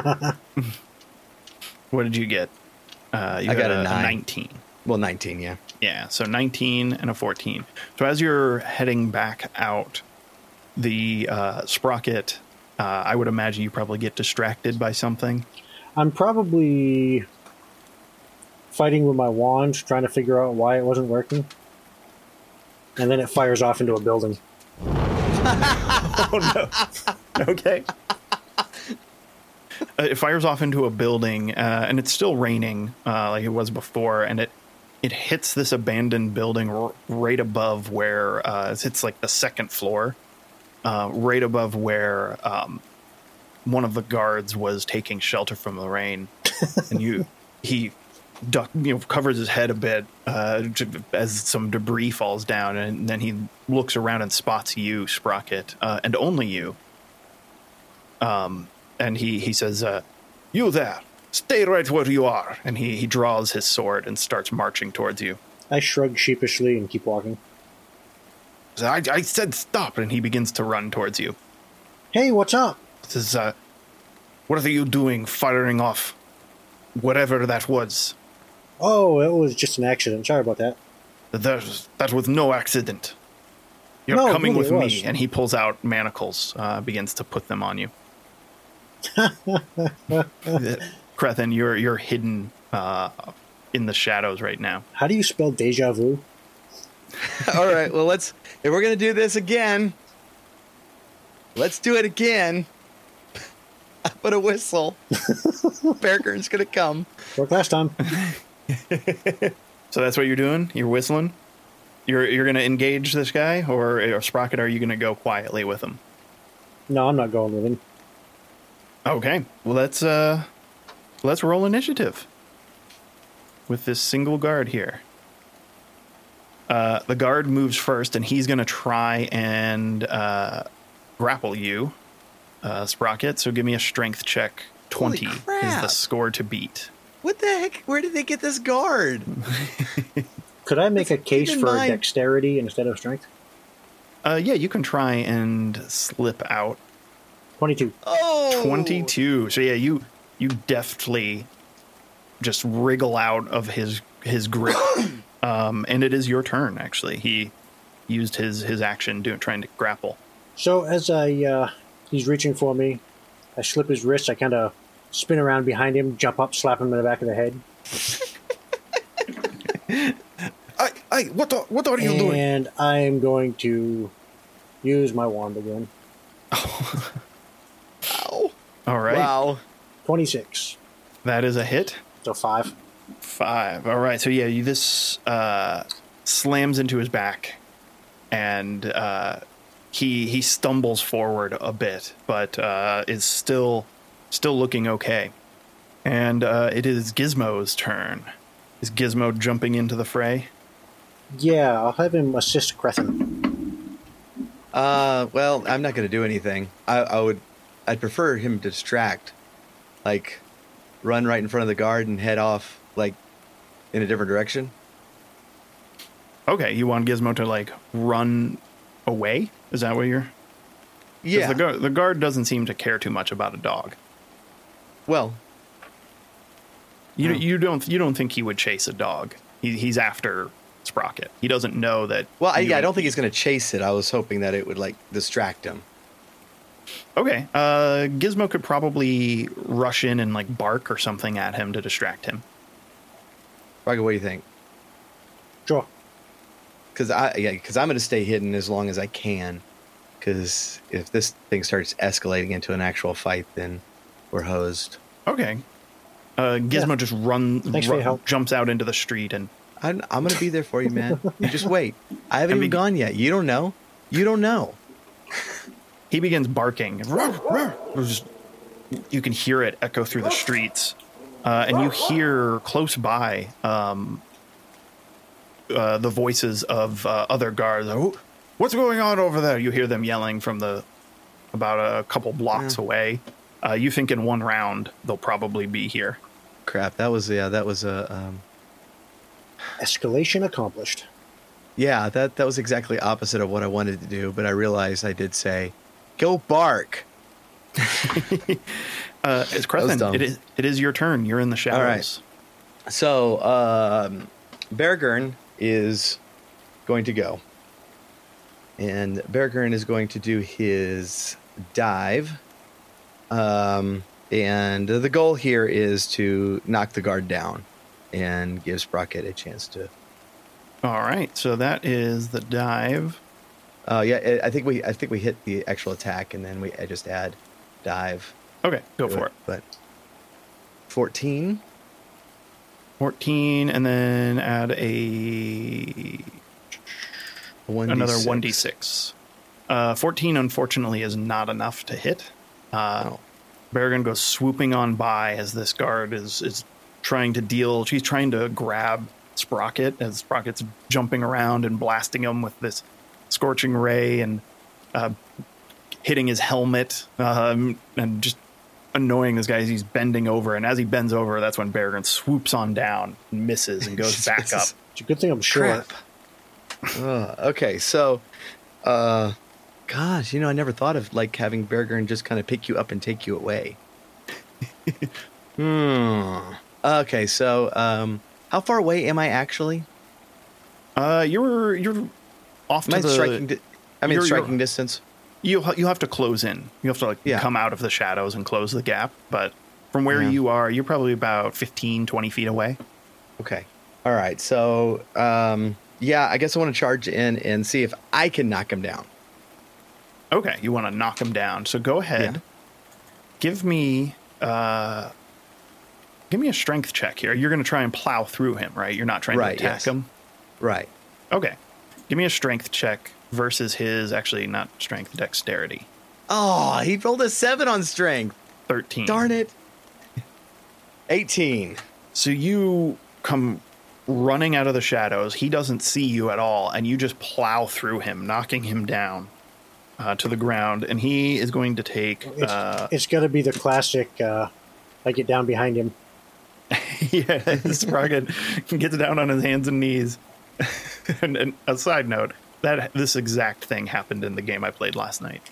What did you get? I got a 19. Well, 19, yeah. Yeah, so 19 and a 14. So as you're heading back out, the Sprocket, I would imagine you probably get distracted by something. I'm probably fighting with my wand, trying to figure out why it wasn't working. And then it fires off into a building. Oh, no. Okay. It fires off into a building, and it's still raining like it was before, and it hits this abandoned building right above where it's like the second floor, right above where one of the guards was taking shelter from the rain, and he covers his head a bit as some debris falls down, and then he looks around and spots you, Sprocket, and only you. And he says, "You there, stay right where you are." And he draws his sword and starts marching towards you. I shrug sheepishly and keep walking. I said stop, and he begins to run towards you. Hey, what's up? Says, what are you doing firing off whatever that was? Oh, it was just an accident. Sorry about that. That was no accident. You're No, coming really, with it me. was. And he pulls out manacles, begins to put them on you. Crethin, you're hidden in the shadows right now. How do you spell deja vu? All right, well, if we're going to do this again, let's do it again. I put a whistle. Beargurn's going to come. Worked last time. So that's what you're doing? You're whistling? You're going to engage this guy? Or Sprocket, are you going to go quietly with him? No, I'm not going with him. Okay. Well, let's roll initiative with this single guard here. The guard moves first, and he's going to try and grapple you, Sprocket. So give me a strength check. 20 Holy is crap. the score to beat. What the heck? Where did they get this guard? Could I make a case keep in for mind- dexterity instead of strength? Yeah, you can try and slip out. 22. Oh! 22. So yeah, you deftly just wriggle out of his grip. And it is your turn, actually. He used his action trying to grapple. So as he's reaching for me, I slip his wrist. I kind of spin around behind him, jump up, slap him in the back of the head. What are you doing? And I'm going to use my wand again. Ow. All right. Wow. 26. That is a hit. So 5. 5. All right. So yeah, this slams into his back, and he stumbles forward a bit, but is still looking okay. And it is Gizmo's turn. Is Gizmo jumping into the fray? Yeah, I'll have him assist Crethin. Well, I'm not going to do anything. I'd prefer him to distract, like run right in front of the guard and head off, like in a different direction. Okay, you want Gizmo to like run away? Is that what you're? 'Cause Yeah. The guard doesn't seem to care too much about a dog. Well, You don't think he would chase a dog? He's after Sprocket. He doesn't know that. well, I don't think he's going to chase it. I was hoping that it would like distract him. Okay, Gizmo could probably rush in and like bark or something at him to distract him. Roger, what do you think? Sure. Because I'm going to stay hidden as long as I can. Because if this thing starts escalating into an actual fight, then we're hosed. Okay, Gizmo Yeah. just Thanks for your help. jumps out into the street and I'm going to be there for you, man. You just wait. I haven't And even gone yet. You don't know. You don't know. he begins barking. You can hear it echo through the streets, and you hear close by the voices of other guards. "Oh, what's going on over there?" You hear them yelling from about a couple blocks away. You think in one round they'll probably be here. Crap. That was a Escalation accomplished. yeah. That was exactly opposite of what I wanted to do. But I realized I did say, "Go bark." It's dumb. Crethin. It is your turn. You're in the shadows. right. So Beargurn is going to go, and Beargurn is going to do his dive. And the goal here is to knock the guard down and give Sprocket a chance to. All right. So that is the dive. Yeah, I think we hit the actual attack, and then I just add dive. Okay, go to for it. But 14. 14, and then add another 1d6. 14, unfortunately, is not enough to hit. Beargurn goes swooping on by as this guard is trying to deal. She's trying to grab Sprocket as Sprocket's jumping around and blasting him with this scorching ray and hitting his helmet and just annoying this guy as he's bending over. And as he bends over, that's when Beargurn swoops on down and misses and goes back up. It's a good thing I'm short. Crap. Okay, so Gosh, I never thought of like having Beargurn just kind of pick you up and take you away. Okay, so how far away am I actually? You're off to the striking distance. You have to close in. You have to come out of the shadows and close the gap. But from where you are, you're probably about 15, 20 feet away. Okay. All right. So, I guess I want to charge in and see if I can knock him down. Okay. You want to knock him down. So go ahead. Yeah. Give me a strength check here. You're going to try and plow through him, right? You're not trying to attack him. Right. Okay. Give me a strength check versus his, actually not strength, dexterity. Oh, he rolled a 7 on strength. 13. Darn it. 18. So you come running out of the shadows. He doesn't see you at all, and you just plow through him, knocking him down to the ground. And he is going to take... It's got to be the classic, I get down behind him. Yeah, Sprocket gets down on his hands and knees. And a side note, this exact thing happened in the game I played last night.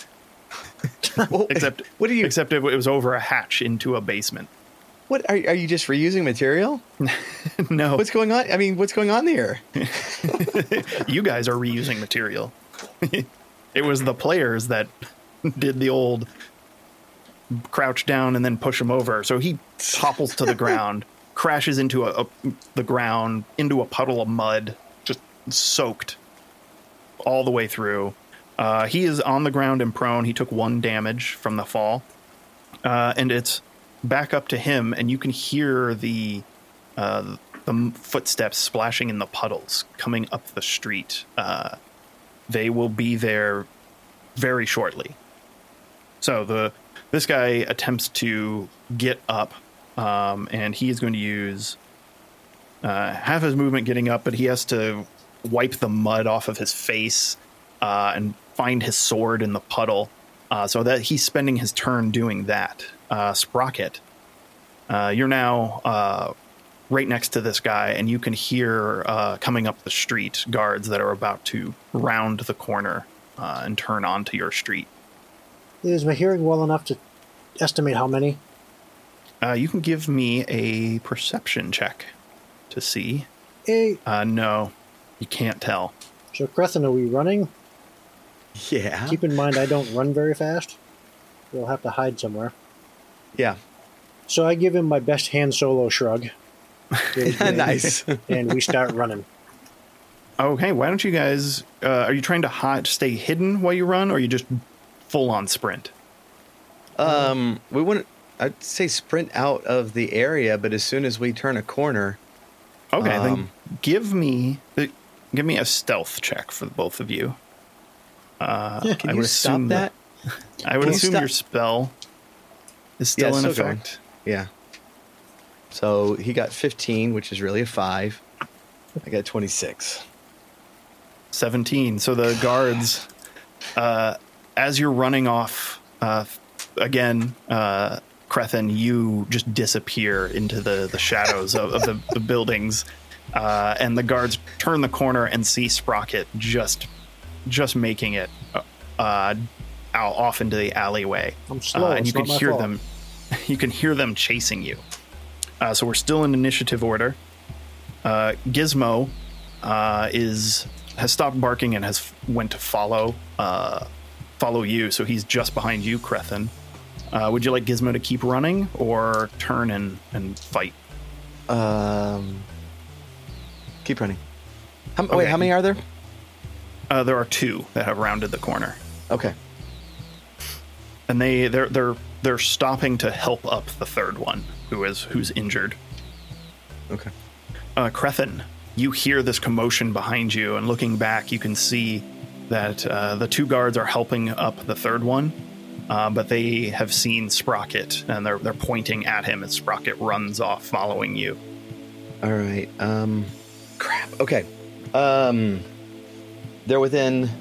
Except it was over a hatch into a basement. What are you just reusing material? No. What's going on? I mean, what's going on here? You guys are reusing material. It was the players that did the old crouch down and then push him over. So he topples to the ground, crashes into the ground, into a puddle of mud, just soaked all the way through. He is on the ground and prone. He took 1 damage from the fall. And it's back up to him, and you can hear the footsteps splashing in the puddles coming up the street. They will be there very shortly. So this guy attempts to get up, and he is going to use half his movement getting up, but he has to wipe the mud off of his face and find his sword in the puddle. So that he's spending his turn doing that. Sprocket, you're now right next to this guy, and you can hear coming up the street guards that are about to round the corner and turn onto your street. Is my hearing well enough to estimate how many? You can give me a perception check to see. No, you can't tell. So, Crethin, are we running? Yeah. Keep in mind I don't run very fast. We'll have to hide somewhere. Yeah. So I give him my best Han Solo shrug. Nice. And we start running. Okay, why don't you guys... are you trying to stay hidden while you run, or are you just full-on sprint? We wouldn't... I'd say sprint out of the area, but as soon as we turn a corner... Okay, then give me a stealth check for both of you. Can you stop that? I would assume your spell is still in effect. Yeah. So he got 15, which is really a 5. I got 26. 17. So the guards, as you're running off, again, Crethin, you just disappear into the shadows of the buildings, and the guards turn the corner and see Sprocket just making it out off into the alleyway. I'm slow, and you can hear them. You can hear them chasing you. So we're still in initiative order. Gizmo has stopped barking and has went to follow you. So he's just behind you, Crethin. Would you like Gizmo to keep running or turn and fight? Keep running. Wait, how many are there? There are 2 that have rounded the corner. Okay. And they're stopping to help up the third one who's injured. Okay. Crethin, you hear this commotion behind you, and looking back, you can see that the 2 guards are helping up the third one, but they have seen Sprocket, and they're pointing at him as Sprocket runs off, following you. All right. Crap. Okay. They're within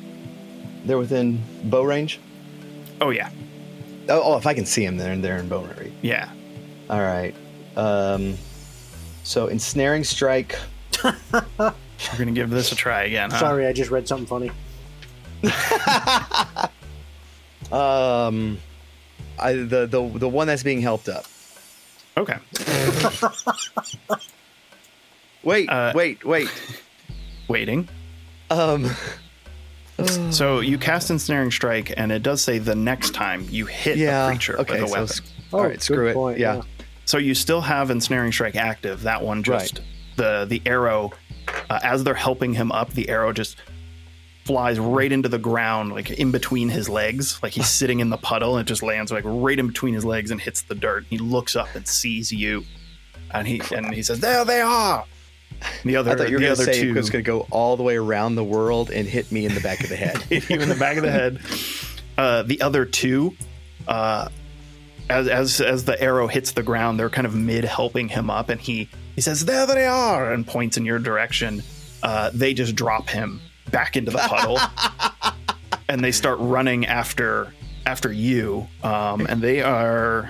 bow range? Oh, yeah. Oh, if I can see them, they're in bow range. Yeah. All right. So ensnaring strike. We're going to give this a try again, huh? Sorry, I just read something funny. The one that's being helped up. Okay. Wait. Waiting. Um. So you cast Ensnaring Strike, and it does say the next time you hit the creature with a weapon. All right, screw it. Point, yeah. So you still have Ensnaring Strike active. That one just the arrow, as they're helping him up, the arrow just flies right into the ground, like in between his legs. Like he's sitting in the puddle, and it just lands like right in between his legs and hits the dirt. He looks up and sees you, and he says, "There they are." I thought you were going to say it was going to go all the way around the world and hit me in the back of the head. Hit you in the back of the head. The other two, as the arrow hits the ground, they're kind of mid helping him up, and he says, "There they are," and points in your direction. They just drop him back into the puddle, and they start running after you. And they are,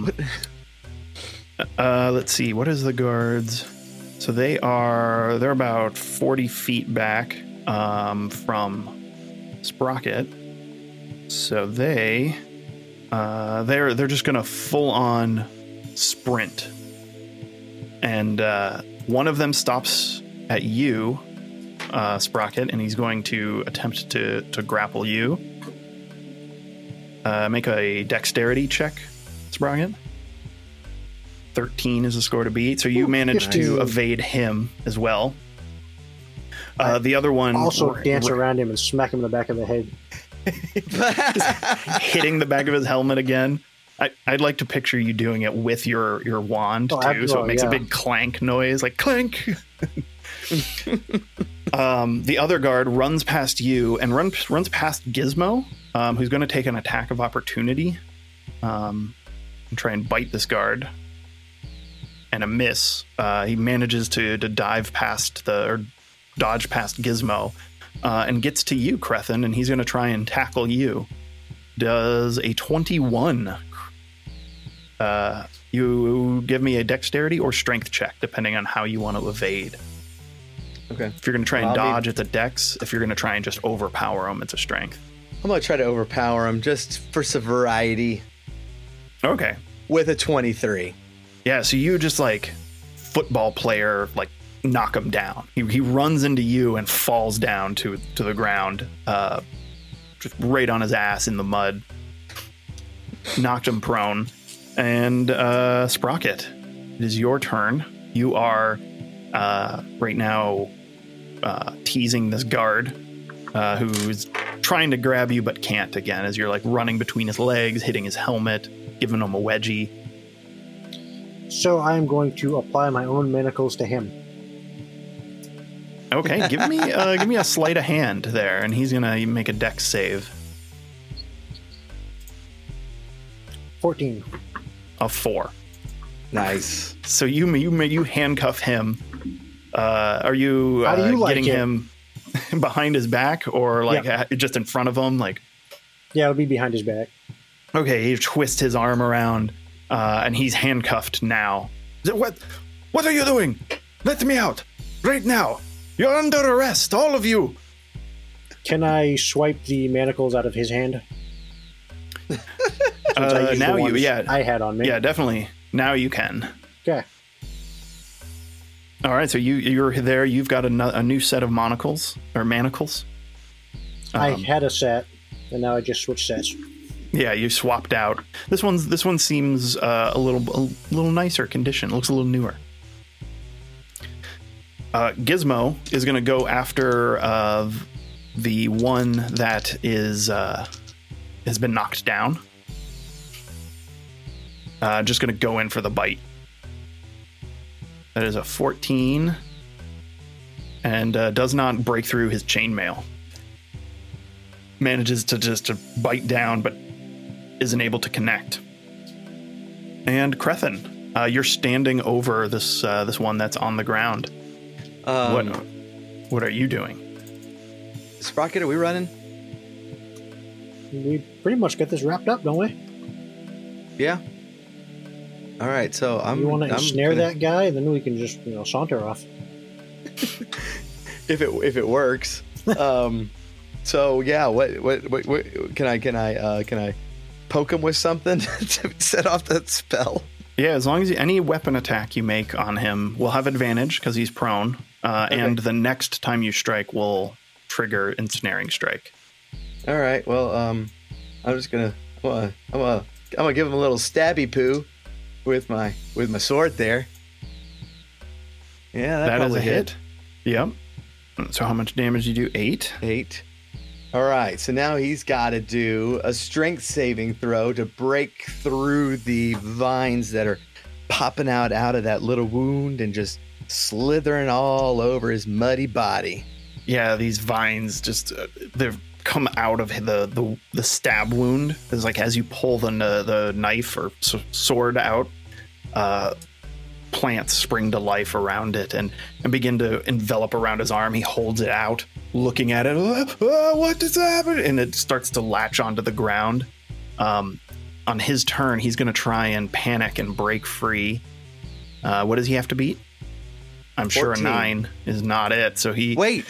let's see, what is the guards? So they're about 40 feet back from Sprocket. So they're just gonna full on sprint, and one of them stops at you, Sprocket, and he's going to attempt to grapple you. Make a dexterity check, Sprocket. 13 is the score to beat, so you managed to evade him as well. The other one also dance around him and smack him in the back of the head. Just hitting the back of his helmet again. I'd like to picture you doing it with your wand too, so it makes a big clank noise, like clank. The other guard runs past you and runs past Gizmo, who's going to take an attack of opportunity and try and bite this guard. And a miss. He manages to dive past dodge past Gizmo, and gets to you, Crethin, and he's going to try and tackle you. Does a 21. You give me a dexterity or strength check, depending on how you want to evade. Okay. If you're going to try and dodge, it's a dex. If you're going to try and just overpower him, it's a strength. I'm going to try to overpower him just for some variety. Okay. With a 23. Yeah, so you just like football player, like knock him down. He runs into you and falls down to the ground, just right on his ass in the mud. Knocked him prone. And Sprocket, it is your turn. You are right now teasing this guard who's trying to grab you but can't again, as you're like running between his legs, hitting his helmet, giving him a wedgie. So I am going to apply my own manacles to him. Okay, give me a sleight of hand there, and he's gonna make a dex save. 14. A 4. Nice. So you handcuff him. Are you, How do you getting like him behind his back, or like just in front of him? Like, yeah, it'll be behind his back. Okay, you twist his arm around, and he's handcuffed now. What are you doing? Let me out right now. You're under arrest, all of you. Can I swipe the manacles out of his hand? Now I had on me. Yeah, definitely. Now you can. Okay. All right, so you're there. You've got a new set of manacles. I had a set, and now I just switched sets. Yeah, you swapped out. This one seems a little nicer condition. Looks a little newer. Gizmo is going to go after the one that has been knocked down. Just going to go in for the bite. That is a 14, and does not break through his chainmail. Manages to bite down, but isn't able to connect. And Crethin, you're standing over this one that's on the ground. What are you doing? Sprocket, are we running? We pretty much got this wrapped up, don't we? Yeah. All right, so You want to ensnare that guy, and then we can just saunter off. if it works. So yeah, what can I poke him with something to set off that spell? Yeah, as long as any weapon attack you make on him will have advantage because he's prone, and the next time you strike will trigger ensnaring strike. All right. Well, I'm just gonna I'm gonna give him a little stabby poo with my sword there. Yeah, That is probably a hit. Yep. So how much damage do you do? 8? 8. All right, so now he's got to do a strength saving throw to break through the vines that are popping out of that little wound and just slithering all over his muddy body. Yeah, these vines just they've come out of the stab wound. It's like as you pull the knife or sword out, plants spring to life around it and begin to envelop around his arm. He holds it out, looking at it. What does happen? And it starts to latch onto the ground. On his turn, he's going to try and panic and break free. What does he have to beat? I'm 14. sure a 9 is not it. So he Wait,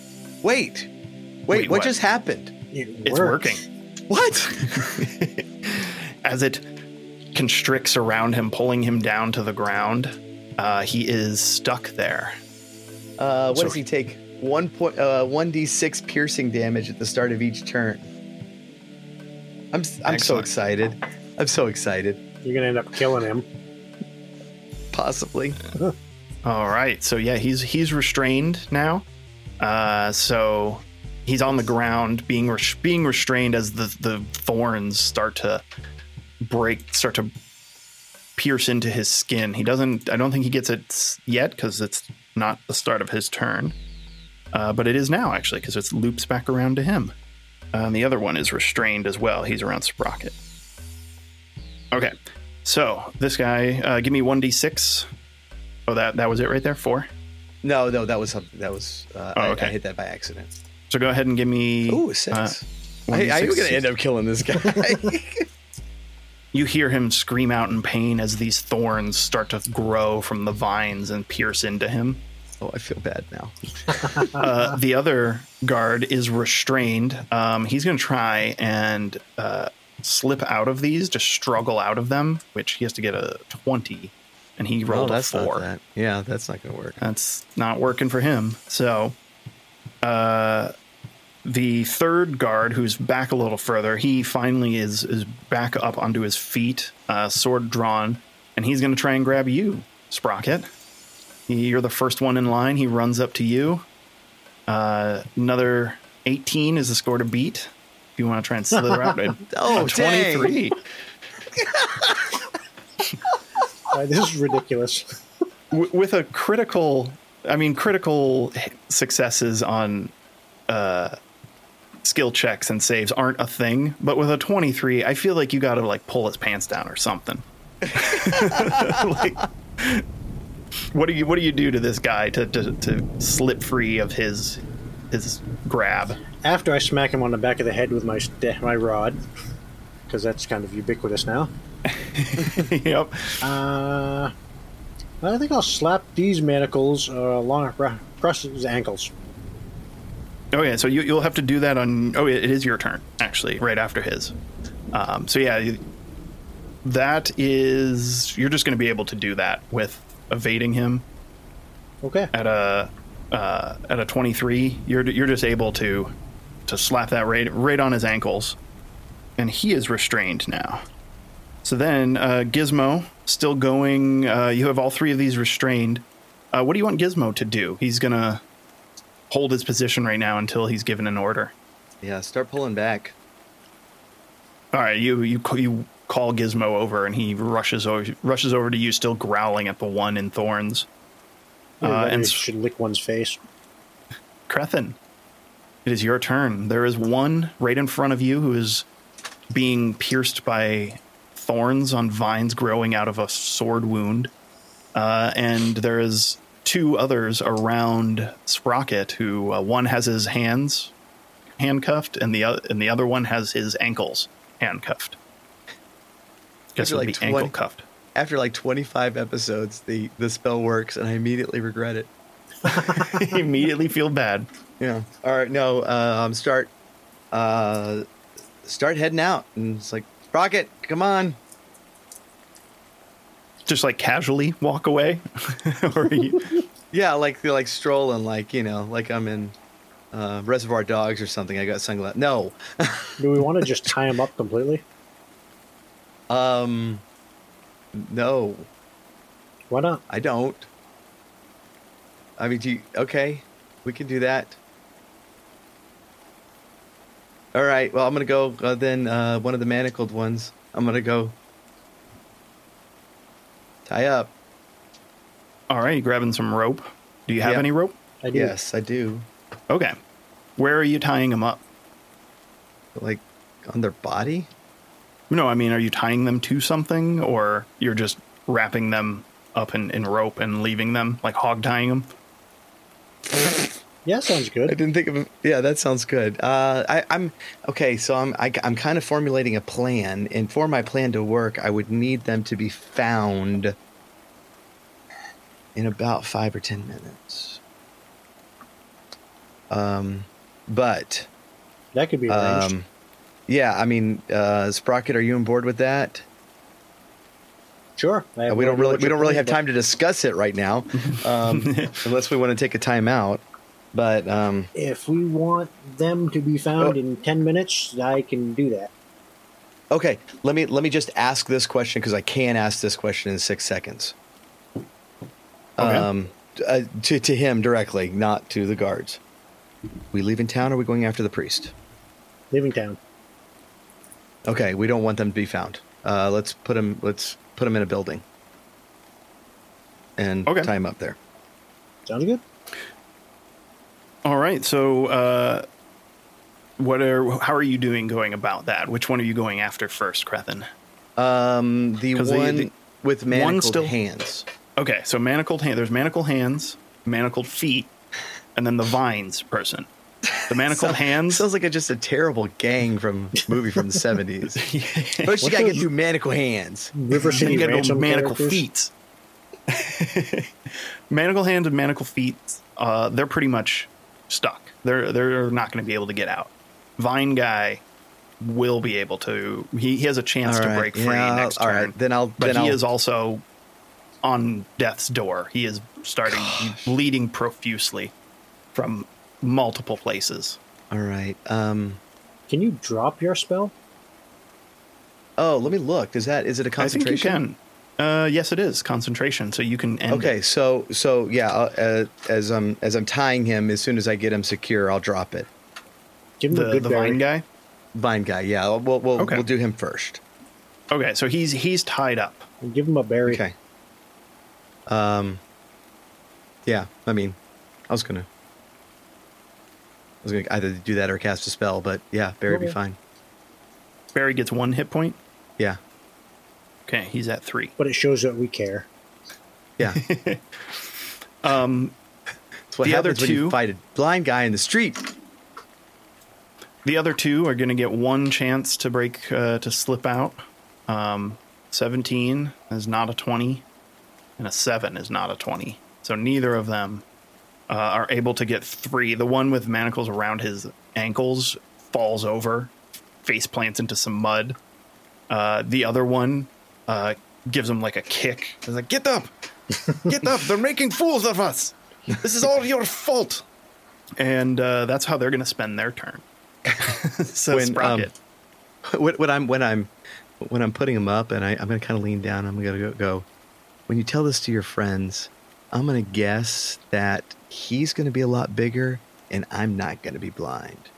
what just happened? it's working. What? As it constricts around him, pulling him down to the ground, he is stuck there. What does he take? 1d6 piercing damage at the start of each turn. I'm so Excellent. excited. I'm so excited. You're going to end up killing him. Possibly. All right, so yeah, he's restrained now. So he's on the ground, being restrained as the thorns start to pierce into his skin. I don't think he gets it yet because it's not the start of his turn. But it is now, actually, because it loops back around to him. And the other one is restrained as well. He's around Sprocket. Okay, so this guy, give me 1d6. Oh, that was it right there? 4? No, that was something. That was. okay. I hit that by accident. So go ahead and give me... Ooh, 6. 1d6. I'm going to end up killing this guy. You hear him scream out in pain as these thorns start to grow from the vines and pierce into him. Oh, I feel bad now. The other guard is restrained. He's going to try and slip out of these, just struggle out of them, which he has to get a 20, and he rolled a 4. Not that. Yeah, that's not going to work. That's not working for him. So the third guard, who's back a little further, he finally is back up onto his feet, sword drawn, and he's going to try and grab you, Sprocket. You're the first one in line. He runs up to you. Another 18 is the score to beat. If you want to try and slither out. Oh, 23. This is ridiculous. With a critical successes on skill checks and saves aren't a thing, but with a 23, I feel like you got to like pull his pants down or something. Like, what do you do to this guy to slip free of his grab? After I smack him on the back of the head with my rod, because that's kind of ubiquitous now. Yep. I think I'll slap these manacles along across his ankles. Oh yeah, so you'll have to do that on. Oh, it is your turn actually, right after his. So yeah, that is you're just going to be able to do that with evading him. Okay. At a 23, you're just able to slap that right on his ankles, and he is restrained now. So then Gizmo still going. You have all 3 of these restrained. What do you want Gizmo to do? He's gonna hold his position right now until he's given an order. Yeah, start pulling back. All right, you call Gizmo over, and he rushes over to you, still growling at the one in thorns. And should lick one's face. Crethin, it is your turn. There is one right in front of you who is being pierced by thorns on vines growing out of a sword wound, and there is 2 others around Sprocket who one has his hands handcuffed, and the other one has his ankles handcuffed. Guess it'll be ankle cuffed. After like 25 episodes, the spell works, and I immediately regret it. Immediately feel bad. Yeah. All right. No. Start start heading out, and it's like, Sprocket, come on. Just like casually walk away, or you, Yeah, like strolling, like like I'm in Reservoir Dogs or something. I got sunglasses. No, Do we want to just tie him up completely? no, Why not? I don't. I mean, okay, we can do that. All right. Well, I'm gonna go then. One of the manacled ones. I'm gonna go tie up. all right, you grabbing some rope. Do you have Yeah. any rope? I do. Yes, I do. Okay. Where are you tying them up? Like on their body. No, I mean, are you tying them to something, or you're just wrapping them up in rope and leaving them, like hog tying them? Yeah, sounds I good. didn't think of it. Yeah, that sounds good. I'm okay. So I'm kind of formulating a plan, and for my plan to work, I would need them to be found in about 5 or 10 minutes. But That could be arranged. yeah, I mean, Sprocket, are you on board with that? Sure. I have We no don't idea really what we you're don't really planning, have but time to discuss it right now, unless we want to take a time out. But If we want them to be found in 10 minutes, I can do that. okay, let me just ask this question, because I can ask this question in 6 seconds. Okay. To him directly, not to the guards. We leaving town, or are we going after the priest? Leaving town. Okay, we don't want them to be found. Let's put him in a building and Okay. tie him up there. Sounds good. All right. So, how are you doing going about that? Which one are you going after first, Crethin? The 'Cause one the with manacled still- hands. Okay, so manacled hand. There's manacled hands, manacled feet, and then the vines person. The manacled hands. Sounds like just a terrible gang from movie from the 70s. First, you What's gotta get those- through manacled hands. River Then City you gotta go Ransom manacle characters. feet. Manacle hands and manacle feet. They're pretty much stuck. They're not going to be able to get out. Vine guy will be able to. He has a chance All to right, break free yeah, next all turn. right, then I'll- But then he I'll- is also on death's door. He is starting he's bleeding profusely from multiple places. All right. Can you drop your spell? Oh, let me look. Is it a I think you concentration? can. Yes, it is concentration. So you can end. Okay, it. so yeah. As I'm tying him, as soon as I get him secure, I'll drop it. Give him a The good berry. vine guy. Vine guy. Yeah, Okay. we'll do him first. Okay, so he's tied up. Give him a berry. Okay. Yeah. I mean, I was gonna either do that or cast a spell, but yeah, Barry would be Okay. fine. Barry gets 1 hit point. Yeah. Okay, he's at 3. But it shows that we care. Yeah. That's what The other happens when you two- fight a blind guy in the street. The other two are going to get 1 chance to break to slip out. 17 is not a 20, and a 7 is not a 20. So neither of them are able to get 3. The one with manacles around his ankles falls over, face plants into some mud. The other one gives him like a kick. He's like, "Get up! Get up! They're making fools of us! This is all your fault!" And that's how they're going to spend their turn. So When, Sprocket. when I'm putting him up, and I'm going to kind of lean down. I'm going to go. When you tell this to your friends, I'm going to guess that he's going to be a lot bigger, and I'm not going to be blind.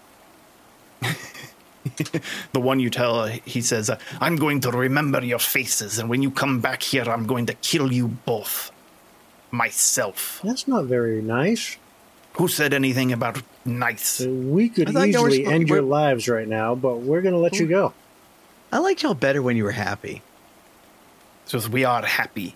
The one you tell, he says, "I'm going to remember your faces, and when you come back here, I'm going to kill you both. Myself." That's not very nice. Who said anything about nice? We could I thought you were easily supposed- end your we're- lives right now, but we're going to let you go. I liked y'all better when you were happy. So we are happy.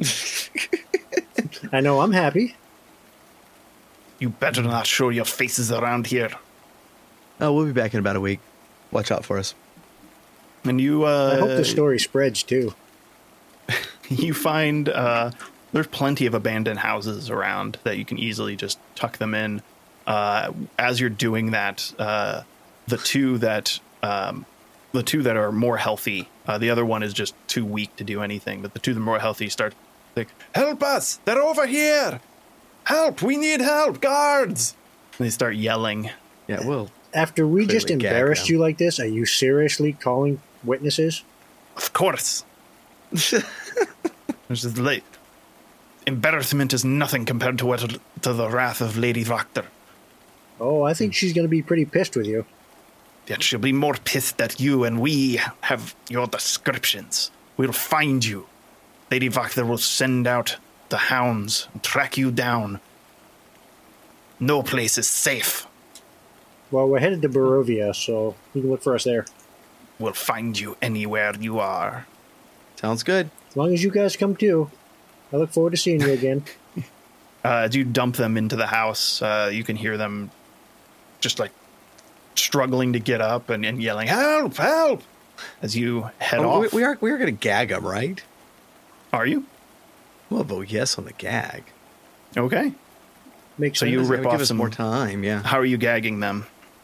I know I'm happy. You better not show your faces around here. Oh, we'll be back in about a week. Watch out for us. And you, I hope the story spreads too. you find there's plenty of abandoned houses around that you can easily just tuck them in. As you're doing that, the two that are more healthy, the other one is just too weak to do anything. But the two that are more healthy start like, "Help us! They're over here! Help! We need help! Guards!" And they start yelling. Yeah, well, After we just clearly gag embarrassed them. you like this, are you seriously calling witnesses? Of course. This is late. Embarrassment is nothing compared to the wrath of Lady Wachter. Oh, I think she's going to be pretty pissed with you. Yet she'll be more pissed that you and we have your descriptions. We'll find you. Lady Wachter will send out the hounds and track you down. No place is safe. Well, we're headed to Barovia, so you can look for us there. We'll find you anywhere you are. sounds good. As long as you guys come too. I look forward to seeing you again. As you dump them into the house, you can hear them just like struggling to get up and yelling, "Help! Help!" as you head off. We are going to gag them, right? Are you? Well, vote yes on the gag. Okay. Makes So sense. you That rip would off give us some more time. Yeah. How are you gagging them?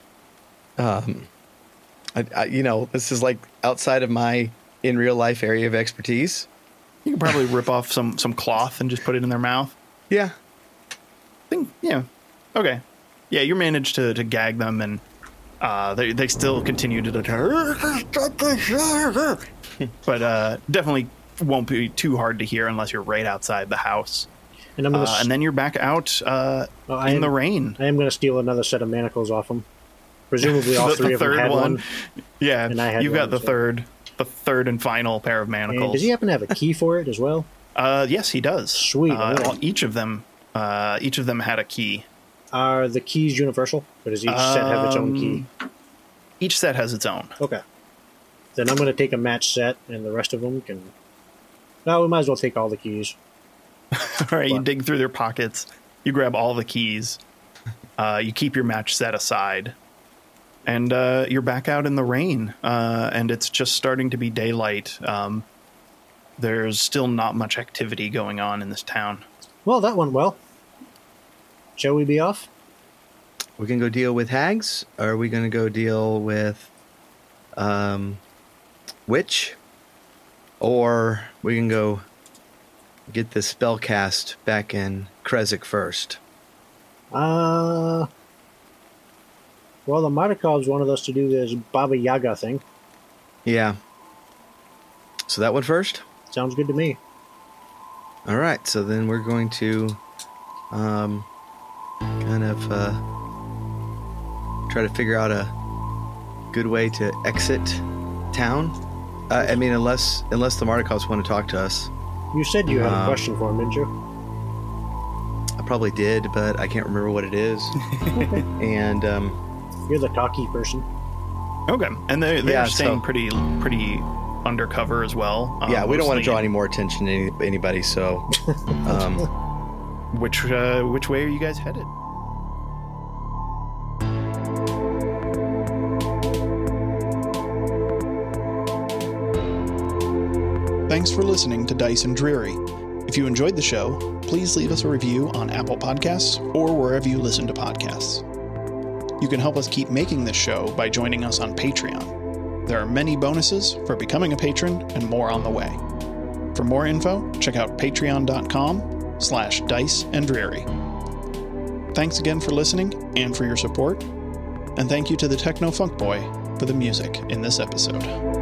This is like outside of my in real life area of expertise. You can probably rip off some cloth and just put it in their mouth. Yeah. Yeah. Okay. Yeah, you managed to gag them, and they still continue to but definitely won't be too hard to hear unless you're right outside the house. And I'm gonna And then you're back out in the rain. I am going to steal another set of manacles off them. Presumably all three of them had one. Yeah, and I had you've got one, the third and final pair of And manacles. does he happen to have a key for it as well? Yes, he does. Sweet. Each of them had a key. Are the keys universal, or does each set have its own key? Each set has its own. Okay. Then I'm going to take a match set, and the rest of them can... No, we might as well take all the keys. All right, you dig through their pockets. You grab all the keys. You keep your match set aside. And you're back out in the rain. And it's just starting to be daylight. There's still not much activity going on in this town. Well, that went well. Shall we be off? We can go deal with hags, or are we going to go deal with witch? Or we can go get the spell cast back in Krezk first. Well, the Mardikovs wanted us to do this Baba Yaga thing. Yeah. So that one first? Sounds good to me. All right, so then we're going to kind of try to figure out a good way to exit town. Unless the Mardikovs want to talk to us. You said you had a question for him, didn't you? I probably did, but I can't remember what it is. And You're the talky person. Okay, and they're Yeah, staying so- pretty undercover as well. yeah, we don't want to mostly- draw any more attention to anybody, so Which way are you guys headed? Thanks for listening to Dice and Dreary. If you enjoyed the show, please leave us a review on Apple Podcasts or wherever you listen to podcasts. You can help us keep making this show by joining us on Patreon. There are many bonuses for becoming a patron and more on the way. For more info, check out patreon.com/diceanddreary. Thanks again for listening and for your support, and thank you to the Techno Funk Boy for the music in this episode.